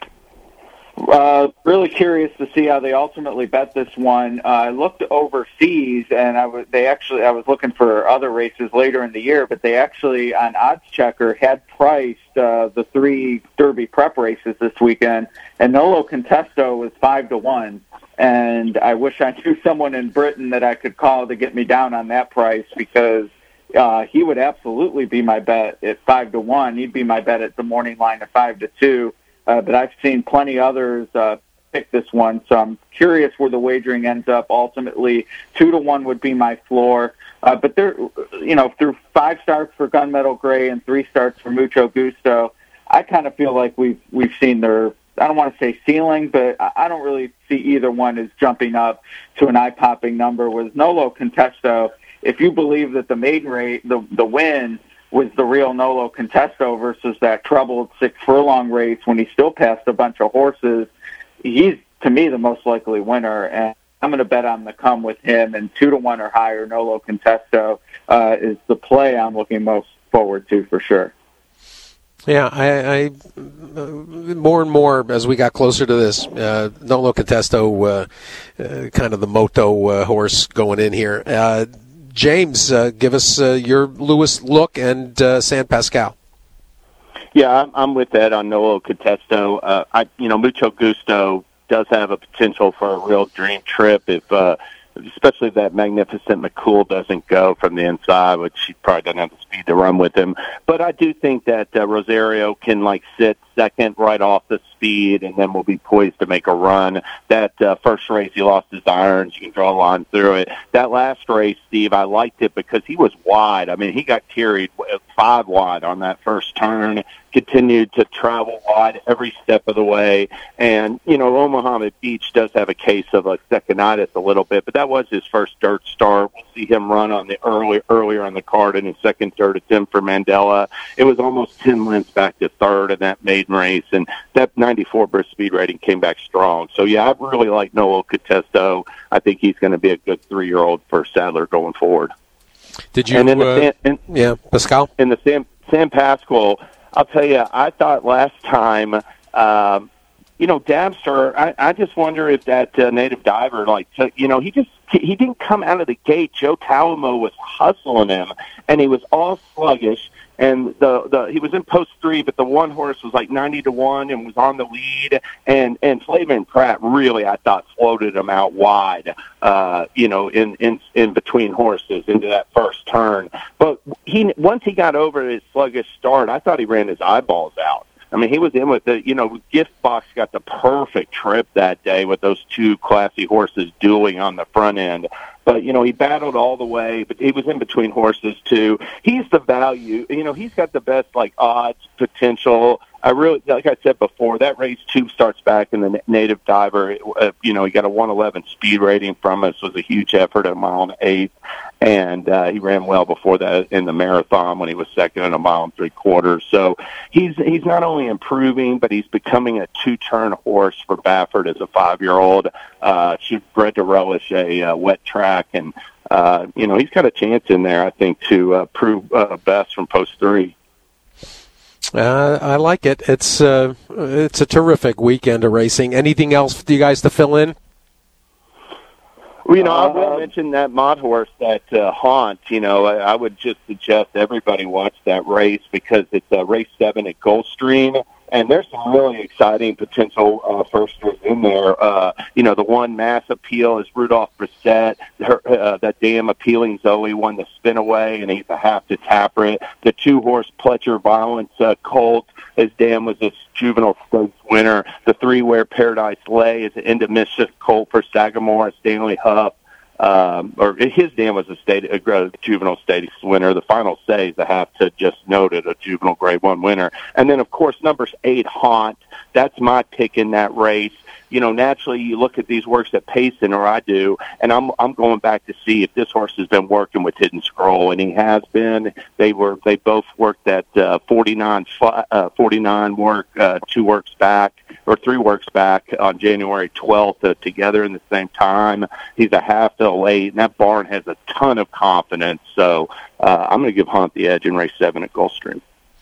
Uh, really curious to see how they ultimately bet this one. Uh, I looked overseas, and I was they actually I was looking for other races later in the year, but they actually on Odds Checker had priced uh, the three Derby prep races this weekend, and Nolo Contesto was five to one. And I wish I knew someone in Britain that I could call to get me down on that price, because Uh, he would absolutely be my bet at five to one. He'd be my bet at the morning line at five to two. Uh, but I've seen plenty others uh, pick this one, so I'm curious where the wagering ends up. Ultimately, two to one would be my floor. Uh, but there, you know, through five starts for Gunmetal Gray and three starts for Mucho Gusto, I kind of feel like we've we've seen their, I don't want to say ceiling, but I don't really see either one as jumping up to an eye-popping number. With Nolo Contesto, if you believe that the maiden rate, the the win was the real Nolo Contesto versus that troubled six furlong race when he still passed a bunch of horses, he's, to me, the most likely winner. And I'm going to bet on the come with him. And two to one or higher, Nolo Contesto uh, is the play I'm looking most forward to for sure. Yeah, I, I uh, more and more as we got closer to this, uh, Nolo Contesto, uh, uh, kind of the moto uh, horse going in here. Uh, James, uh, give us uh, your Lewis look and uh, San Pascal. Yeah, I'm, I'm with Ed on Nolo Contesto. Uh, I, you know, Mucho Gusto does have a potential for a real dream trip if, uh, especially if that Magnificent McCool doesn't go from the inside, which he probably doesn't have the speed to run with him. But I do think that uh, Rosario can like sit second right off the speed, and then will be poised to make a run. That uh, first race, he lost his irons. You can draw a line through it. That last race, Steve, I liked it because he was wide. I mean, he got carried five wide on that first turn, continued to travel wide every step of the way. And, you know, Omaha Beach does have a case of a seconitis a little bit, but that was his first dirt start. We'll see him run on the early, earlier on the card in his second dirt attempt for Mandela. It was almost ten lengths back to third in that maiden race, and that ninety-four burst speed rating came back strong. So, yeah, I really like Nolo Contesto. I think he's going to be a good three-year-old for Sadler going forward. Did you? And in the uh, San, in, yeah, Pascal? In the San, San Pasqual, I'll tell you, I thought last time, um, you know, Dabster, I, I just wonder if that uh, native diver, like, you know, he just, he didn't come out of the gate. Joe Talamo was hustling him, and he was all sluggish. And the the he was in post three, but the one horse was like ninety to one and was on the lead. And and Flavin Pratt really, I thought, floated him out wide, uh, you know, in, in in between horses into that first turn. But he once he got over his sluggish start, I thought he ran his eyeballs out. I mean, he was in with the, you know, Gift Box got the perfect trip that day with those two classy horses dueling on the front end. But, you know, he battled all the way, but he was in between horses, too. He's the value. You know, he's got the best, like, odds potential. I really, like I said before, that race two starts back in the native diver. Uh, you know, he got a one eleven speed rating from us. It was a huge effort at a mile and an eighth. And uh, he ran well before that in the marathon when he was second in a mile and three quarters. So he's he's not only improving, but he's becoming a two-turn horse for Baffert as a five-year-old. Uh, she's bred to relish a uh, wet track. And, uh, you know, he's got a chance in there, I think, to uh, prove uh, best from post three. Uh, I like it. It's uh, it's a terrific weekend of racing. Anything else for you guys to fill in? Well, you know, I will mention that Mott horse, that uh, Haunt. You know, I, I would just suggest everybody watch that race because it's uh, race seven at Gulfstream, and there's some really exciting potential uh, firsters in there. Uh, you know, the one mass appeal is Rudolph Brissett. Her, uh, that damn appealing Zoe won the spin away, and he's a half to Taprit. The two-horse Pletcher Violence uh, Colt, his dam was a juvenile stakes winner. The three-ware Paradise Lay is an End of Mischief Colt for Sagamore, Stanley Huff. Um, or his dam was a state a juvenile stakes winner. The Final Say is a half to Just Noted, a juvenile grade one winner. And then, of course, numbers eight, Haunt. That's my pick in that race. You know, naturally, you look at these works at Payson, or I do, and I'm I'm going back to see if this horse has been working with Hidden Scroll, and he has been. They were they both worked at uh, forty-nine, uh, forty-nine work uh, two works back or three works back on January twelfth uh, together in the same time. He's a half to late, and that barn has a ton of confidence. So uh, I'm going to give Hunt the edge in race seven at Gulfstream.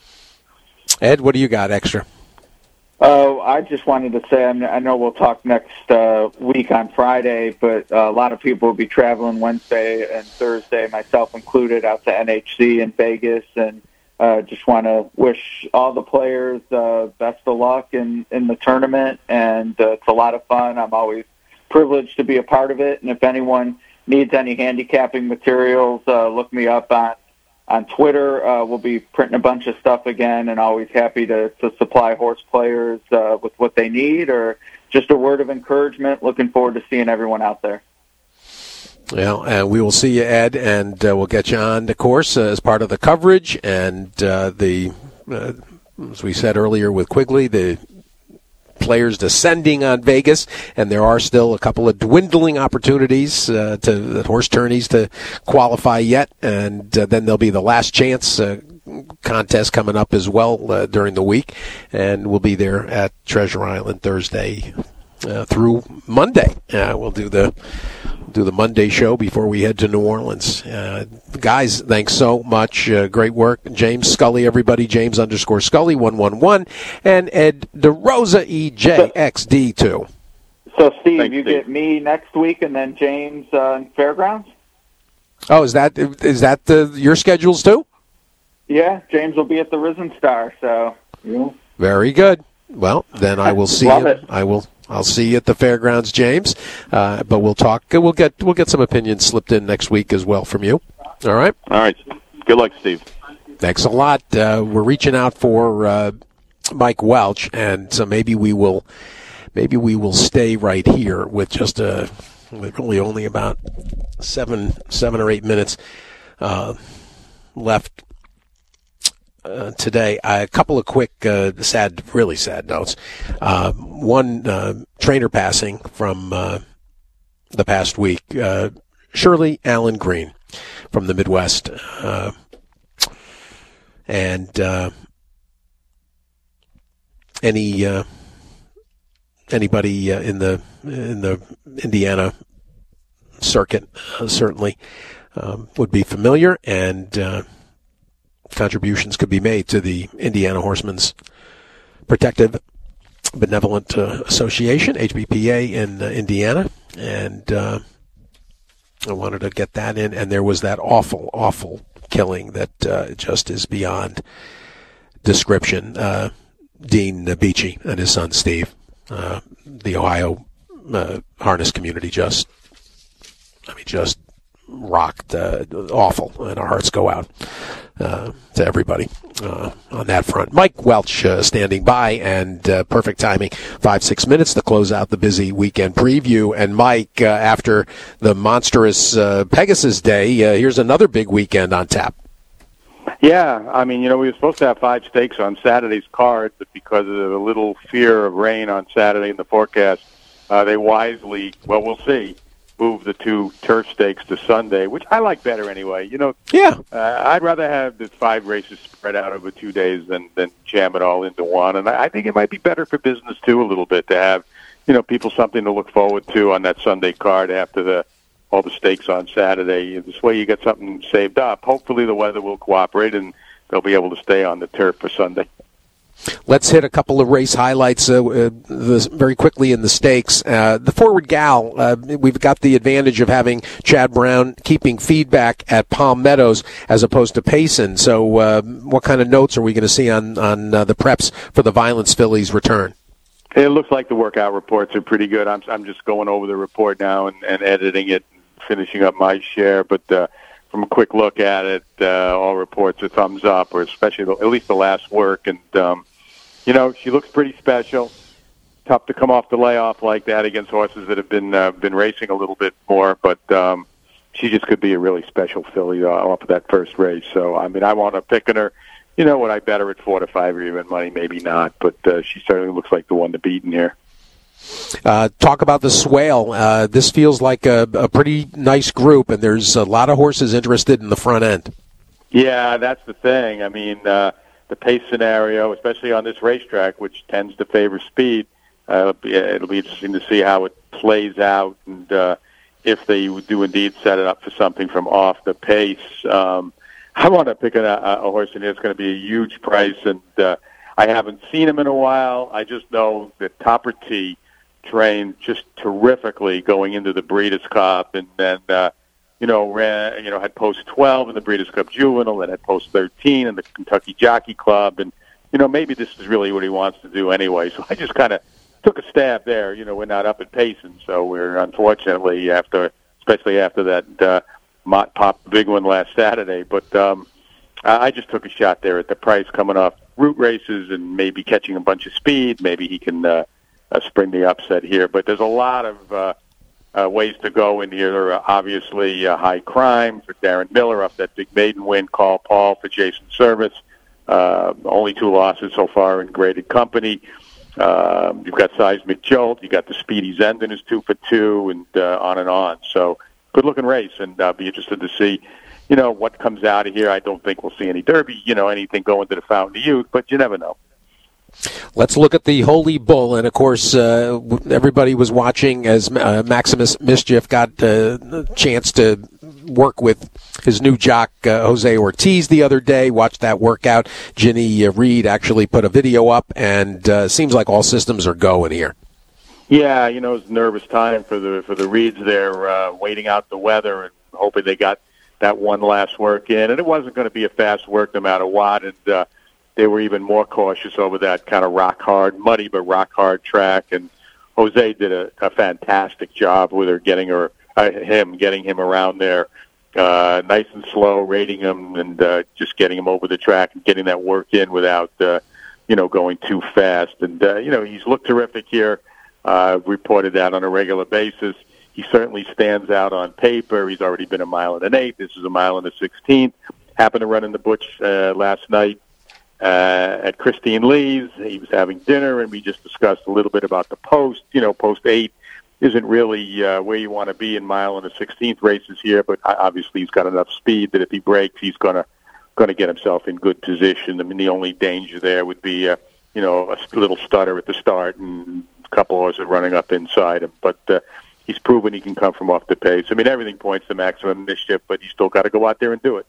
Ed, what do you got extra? Oh, I just wanted to say, I know we'll talk next uh, week on Friday, but uh, a lot of people will be traveling Wednesday and Thursday, myself included, out to N H C in Vegas, and uh, just want to wish all the players uh, best of luck in, in the tournament, and uh, it's a lot of fun. I'm always privileged to be a part of it, and if anyone needs any handicapping materials, uh, look me up on On Twitter. Uh, we'll be printing a bunch of stuff again, and always happy to, to supply horse players uh, with what they need, or just a word of encouragement. Looking forward to seeing everyone out there. Well, uh, we will see you, Ed, and uh, we'll get you on the course uh, as part of the coverage. And uh, the, uh, as we said earlier with Quigley, the players descending on Vegas, and there are still a couple of dwindling opportunities uh, to the horse tourneys to qualify yet, and uh, then there'll be the last chance uh, contest coming up as well uh, during the week, and we'll be there at Treasure Island Thursday uh, through Monday. Uh, we'll do the do the Monday show before we head to New Orleans. Uh, guys, thanks so much. Uh, great work. James Scully, everybody. James underscore Scully, one one one. And Ed DeRosa, E J X D two. So, Steve, Thanks, you Steve. get me next week and then James uh, in Fairgrounds? Oh, is that is that the, your schedules too? Yeah, James will be at the Risen Star, so... Yeah. Very good. Well, then I will see Love you. it. I will. I'll see you at the fairgrounds, James. Uh, but we'll talk. We'll get. We'll get some opinions slipped in next week as well from you. All right. All right. Good luck, Steve. Thanks a lot. Uh, we're reaching out for uh, Mike Welch, and so maybe we will. Maybe we will stay right here with just a. With really only about seven, seven or eight minutes uh, left. Uh, today, uh, a couple of quick, uh, sad, really sad notes. Uh, one, uh, trainer passing from, uh, the past week, uh, Shirley Allen Green from the Midwest. Uh, and, uh, any, uh, anybody uh, in the, in the Indiana circuit, uh, certainly, um, would be familiar, and, uh, contributions could be made to the Indiana Horsemen's Protective Benevolent uh, Association, H B P A, in uh, Indiana. And uh, I wanted to get that in. And there was that awful, awful killing that uh, just is beyond description. Uh, Dean Beachy and his son Steve, uh, the Ohio uh, harness community just, I mean, just rocked, uh, awful, and our hearts go out uh, to everybody uh, on that front. Mike Welch uh, standing by, and uh, perfect timing, five, six minutes to close out the busy weekend preview. And Mike, uh, after the monstrous uh, Pegasus Day, uh, here's another big weekend on tap. Yeah, I mean, you know, we were supposed to have five stakes on Saturday's card, but because of the little fear of rain on Saturday in the forecast, uh, they wisely, well, we'll see, move the two turf stakes to Sunday, which I like better anyway. You know, yeah, uh, I'd rather have the five races spread out over two days than, than jam it all into one. And I think it might be better for business, too, a little bit, to have, you know, people something to look forward to on that Sunday card after the all the stakes on Saturday. This way you get something saved up. Hopefully the weather will cooperate and they'll be able to stay on the turf for Sunday. Let's hit a couple of race highlights uh, uh, the, very quickly in the stakes. Uh, the Forward Gal, uh, we've got the advantage of having Chad Brown keeping feedback at Palm Meadows as opposed to Payson. So uh, what kind of notes are we going to see on, on uh, the preps for the Violence Fillies return? It looks like the workout reports are pretty good. I'm, I'm just going over the report now and, and editing it, and finishing up my share. But uh, from a quick look at it, uh, all reports are thumbs up, or especially the, at least the last work. And, um, you know, she looks pretty special. Tough to come off the layoff like that against horses that have been uh, been racing a little bit more. But um, she just could be a really special filly uh, off of that first race. So, I mean, I want to pick on her. You know, would I bet her at four to five or even money? Maybe not, but uh, she certainly looks like the one to beat in here. Uh, talk about the Swale. Uh, this feels like a, a pretty nice group, and there's a lot of horses interested in the front end. Yeah, that's the thing. I mean, uh, the pace scenario, especially on this racetrack, which tends to favor speed, uh, it'll, be, it'll be interesting to see how it plays out, and uh, if they do indeed set it up for something from off the pace. Um, I want to pick a, a horse in here. It's going to be a huge price, and uh, I haven't seen him in a while. I just know that Topper T trained just terrifically going into the Breeders' Cup, and then uh, you know ran, you know had post twelve in the Breeders' Cup Juvenile, and had post thirteen in the Kentucky Jockey Club, and you know maybe this is really what he wants to do anyway. So I just kind of took a stab there. You know we're not up at Payson, so we're unfortunately after, especially after that. Uh, Mott popped the big one last Saturday, but um, I just took a shot there at the price coming off route races and maybe catching a bunch of speed. Maybe he can uh, uh, spring the upset here. But there's a lot of uh, uh, ways to go in here. Obviously, uh, High Crime for Darren Miller off that big maiden win. Call Paul for Jason Service. Uh, only two losses so far in graded company. Um, you've got Seismic Jolt. You've got the Speedy Zenden who's two for two, and uh, on and on. So good-looking race, and I'll uh, be interested to see, you know, what comes out of here. I don't think we'll see any Derby, you know, anything going to the Fountain of Youth, but you never know. Let's look at the Holy Bull, and of course, uh, everybody was watching as uh, Maximus Mischief got uh, a chance to work with his new jock, uh, Jose Ortiz, the other day. Watched that workout. Ginny uh, Reed actually put a video up, and uh, seems like all systems are going here. Yeah, you know, it's a nervous time for the for the Reeds there, uh, waiting out the weather and hoping they got that one last work in. And it wasn't going to be a fast work no matter what, and uh, they were even more cautious over that kind of rock-hard, muddy but rock-hard track. And Jose did a, a fantastic job with her, getting her, uh, him, getting him around there uh, nice and slow, rating him, and uh, just getting him over the track and getting that work in without, uh, you know, going too fast. And, uh, you know, he's looked terrific here. Uh, reported that on a regular basis. He certainly stands out on paper. He's already been a mile and an eighth. This is a mile and a sixteenth. Happened to run in the Butch uh, last night uh, at Christine Lee's. He was having dinner, and we just discussed a little bit about the post. You know, post eight isn't really uh, where you want to be in mile and a sixteenth races here, but obviously he's got enough speed that if he breaks, he's going to going to get himself in good position. I mean, the only danger there would be, uh, you know, a little stutter at the start and couple horses running up inside him, but uh, he's proven he can come from off the pace. I mean, everything points to Maximum Mischief, but you still got to go out there and do it.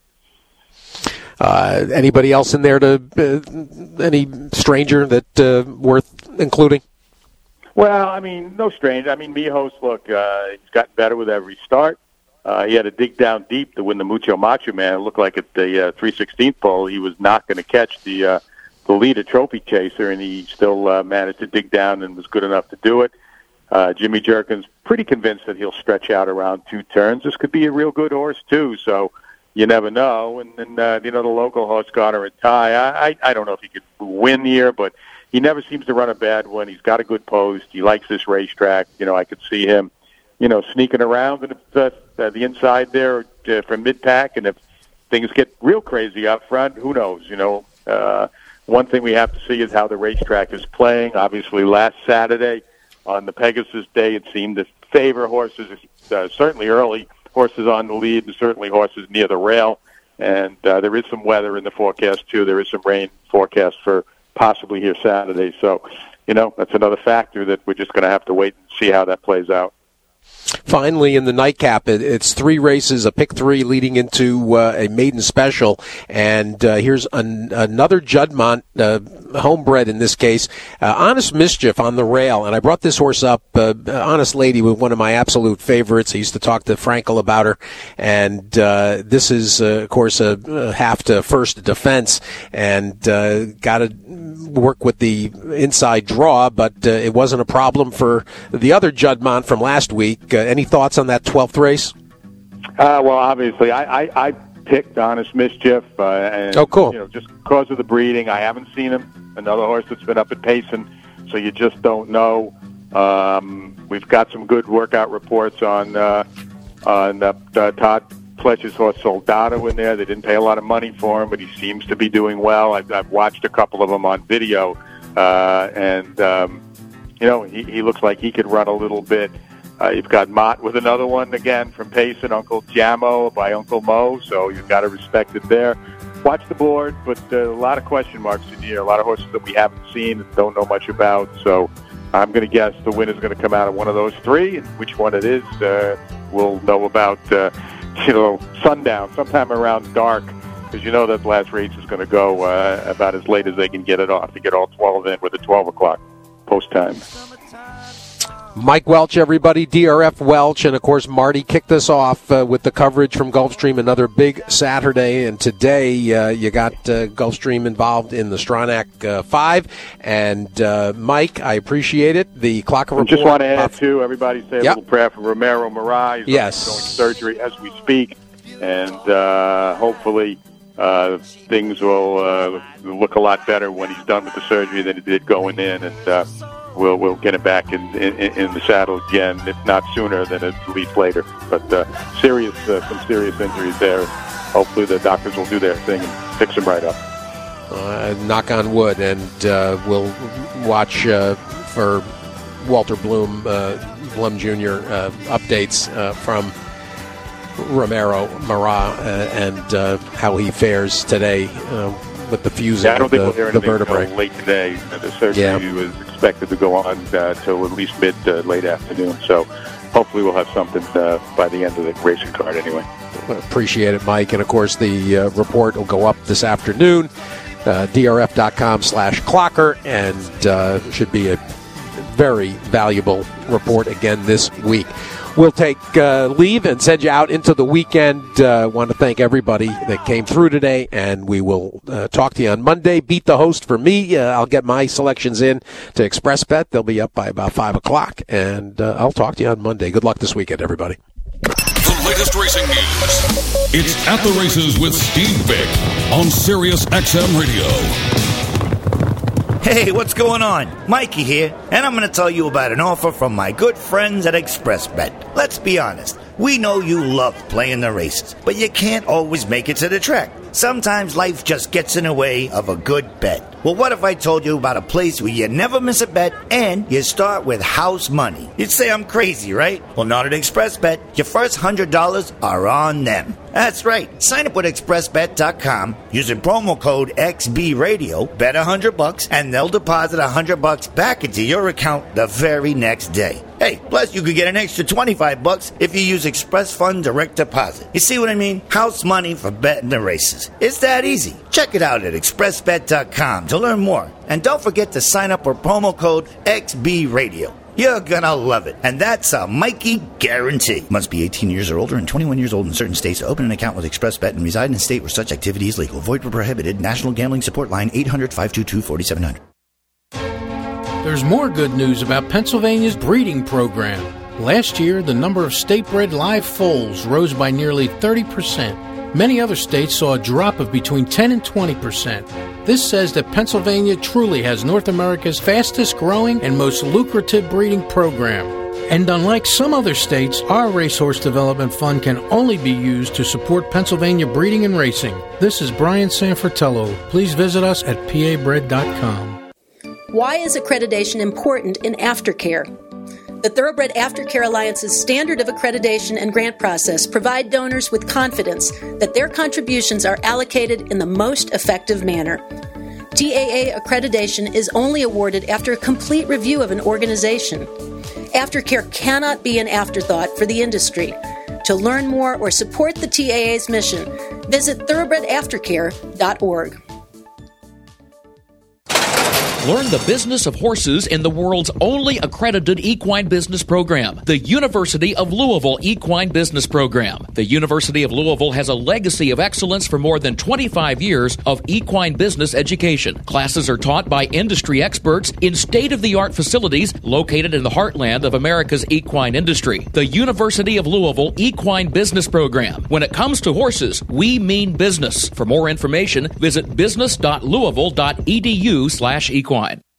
Uh, anybody else in there to uh, any stranger that uh, worth including? Well, I mean, no stranger. I mean, Mijos, look, uh, he's gotten better with every start. Uh, he had to dig down deep to win the Mucho Macho Man. It looked like at the uh, three sixteenth pole he was not going to catch the uh, the leader trophy chaser, and he still uh, managed to dig down and was good enough to do it. Uh, Jimmy Jerkin's pretty convinced that he'll stretch out around two turns. This could be a real good horse, too, so you never know. And then, uh, you know, the local horse, Garner and Ty, I, I, I don't know if he could win here, but he never seems to run a bad one. He's got a good post. He likes this racetrack. You know, I could see him, you know, sneaking around and uh, uh, the inside there uh, from mid-pack, and if things get real crazy up front, who knows, you know. Uh, One thing we have to see is how the racetrack is playing. Obviously, last Saturday on the Pegasus Day, it seemed to favor horses, uh, certainly early horses on the lead, and certainly horses near the rail. And uh, there is some weather in the forecast, too. There is some rain forecast for possibly here Saturday. So, you know, that's another factor that we're just going to have to wait and see how that plays out. finally in the nightcap. It, it's three races, a pick three leading into uh, a maiden special. And uh, here's an, another Juddmonte, uh, homebred in this case, uh, Honest Mischief on the rail. And I brought this horse up, uh, Honest Lady, with one of my absolute favorites. I used to talk to Frankel about her. And uh, this is, uh, of course, a, a half to first defense. And uh, got to work with the inside draw, but uh, it wasn't a problem for the other Juddmonte from last week. Uh, any thoughts on that twelfth race? Uh, well, obviously, I, I, I picked Honest Mischief. Uh, and, oh, cool. You know, just because of the breeding. I haven't seen him. Another horse that's been up at Payson, so you just don't know. Um, we've got some good workout reports on uh, on uh, uh, Todd Pletcher's horse Soldado in there. They didn't pay a lot of money for him, but he seems to be doing well. I've, I've watched a couple of them on video, uh, and um, you know he, he looks like he could run a little bit. Uh, you've got Mott with another one again from Payson, Uncle Jamo by Uncle Mo, so you've got to respect it there. Watch the board, but uh, a lot of question marks in here. A lot of horses that we haven't seen and don't know much about. So I'm going to guess the winner's going to come out of one of those three, and which one it is, uh, we'll know about. Uh, you know, sundown, sometime around dark, because you know that last race is going to go uh, about as late as they can get it off to get all twelve in with a twelve o'clock post time. Mike Welch, everybody, D R F Welch, and of course Marty kicked us off uh, with the coverage from Gulfstream. Another big Saturday, and today uh, you got uh, Gulfstream involved in the Stronach uh, Five. And uh, Mike, I appreciate it. The clock report. I just want to add uh, too. Everybody say a yep. little prayer for Romero Marais. He's yes, going surgery as we speak, and uh, hopefully uh, things will uh, look a lot better when he's done with the surgery than it did going in, and. Uh, We'll we'll get him back in, in in the saddle again, if not sooner than at least later. But uh, serious, uh, some serious injuries there. Hopefully the doctors will do their thing and fix him right up. Uh, knock on wood, and uh, we'll watch uh, for Walter Bloom, uh, Blum Junior uh, updates uh, from Romero Marais uh, and uh, how he fares today uh, with the fusing yeah, I don't of think the, we'll hear the anything vertebrae. until late today. The surgery yeah. was expected to go on uh, till at least mid uh, late afternoon. So hopefully we'll have something uh, by the end of the racing card anyway. Appreciate it, Mike. And of course the uh, report will go up this afternoon. Uh, D R F dot com slash clocker, and uh, should be a very valuable report again this week. We'll take uh, leave and send you out into the weekend. I uh, want to thank everybody that came through today, and we will uh, talk to you on Monday. Beat the host for me. Uh, I'll get my selections in to ExpressBet. They'll be up by about five o'clock, and uh, I'll talk to you on Monday. Good luck this weekend, everybody. The latest racing news. It's At the Races with Steve Vick on Sirius X M Radio. Hey, what's going on? Mikey here, and I'm going to tell you about an offer from my good friends at ExpressBet. Let's be honest, we know you love playing the races, but you can't always make it to the track. Sometimes life just gets in the way of a good bet. Well, what if I told you about a place where you never miss a bet and you start with house money? You'd say I'm crazy, right? Well, not at ExpressBet. Your first one hundred dollars are on them. That's right. Sign up with express bet dot com using promo code X B Radio, bet one hundred bucks, and they'll deposit one hundred bucks back into your account the very next day. Hey, plus you could get an extra twenty-five bucks if you use Express Fund Direct Deposit. You see what I mean? House money for betting the races. It's that easy. Check it out at express bet dot com to learn more. And don't forget to sign up with promo code X B Radio. You're gonna love it. And that's a Mikey guarantee. Must be eighteen years or older and twenty-one years old in certain states to open an account with ExpressBet and reside in a state where such activity is legal. Void where prohibited. National Gambling Support Line eight hundred, five two two, four seven zero zero. There's more good news about Pennsylvania's breeding program. Last year, the number of state-bred live foals rose by nearly thirty percent. Many other states saw a drop of between ten and twenty percent. This says that Pennsylvania truly has North America's fastest growing and most lucrative breeding program. And unlike some other states, our Racehorse Development Fund can only be used to support Pennsylvania breeding and racing. This is Brian Sanfratello. Please visit us at P A bred dot com. Why is accreditation important in aftercare? The Thoroughbred Aftercare Alliance's standard of accreditation and grant process provide donors with confidence that their contributions are allocated in the most effective manner. T A A accreditation is only awarded after a complete review of an organization. Aftercare cannot be an afterthought for the industry. To learn more or support the T A A's mission, visit thoroughbred aftercare dot org. Learn the business of horses in the world's only accredited equine business program, the University of Louisville Equine Business Program. The University of Louisville has a legacy of excellence for more than twenty-five years of equine business education. Classes are taught by industry experts in state-of-the-art facilities located in the heartland of America's equine industry. The University of Louisville Equine Business Program. When it comes to horses, we mean business. For more information, visit business dot louisville dot e d u slash equine.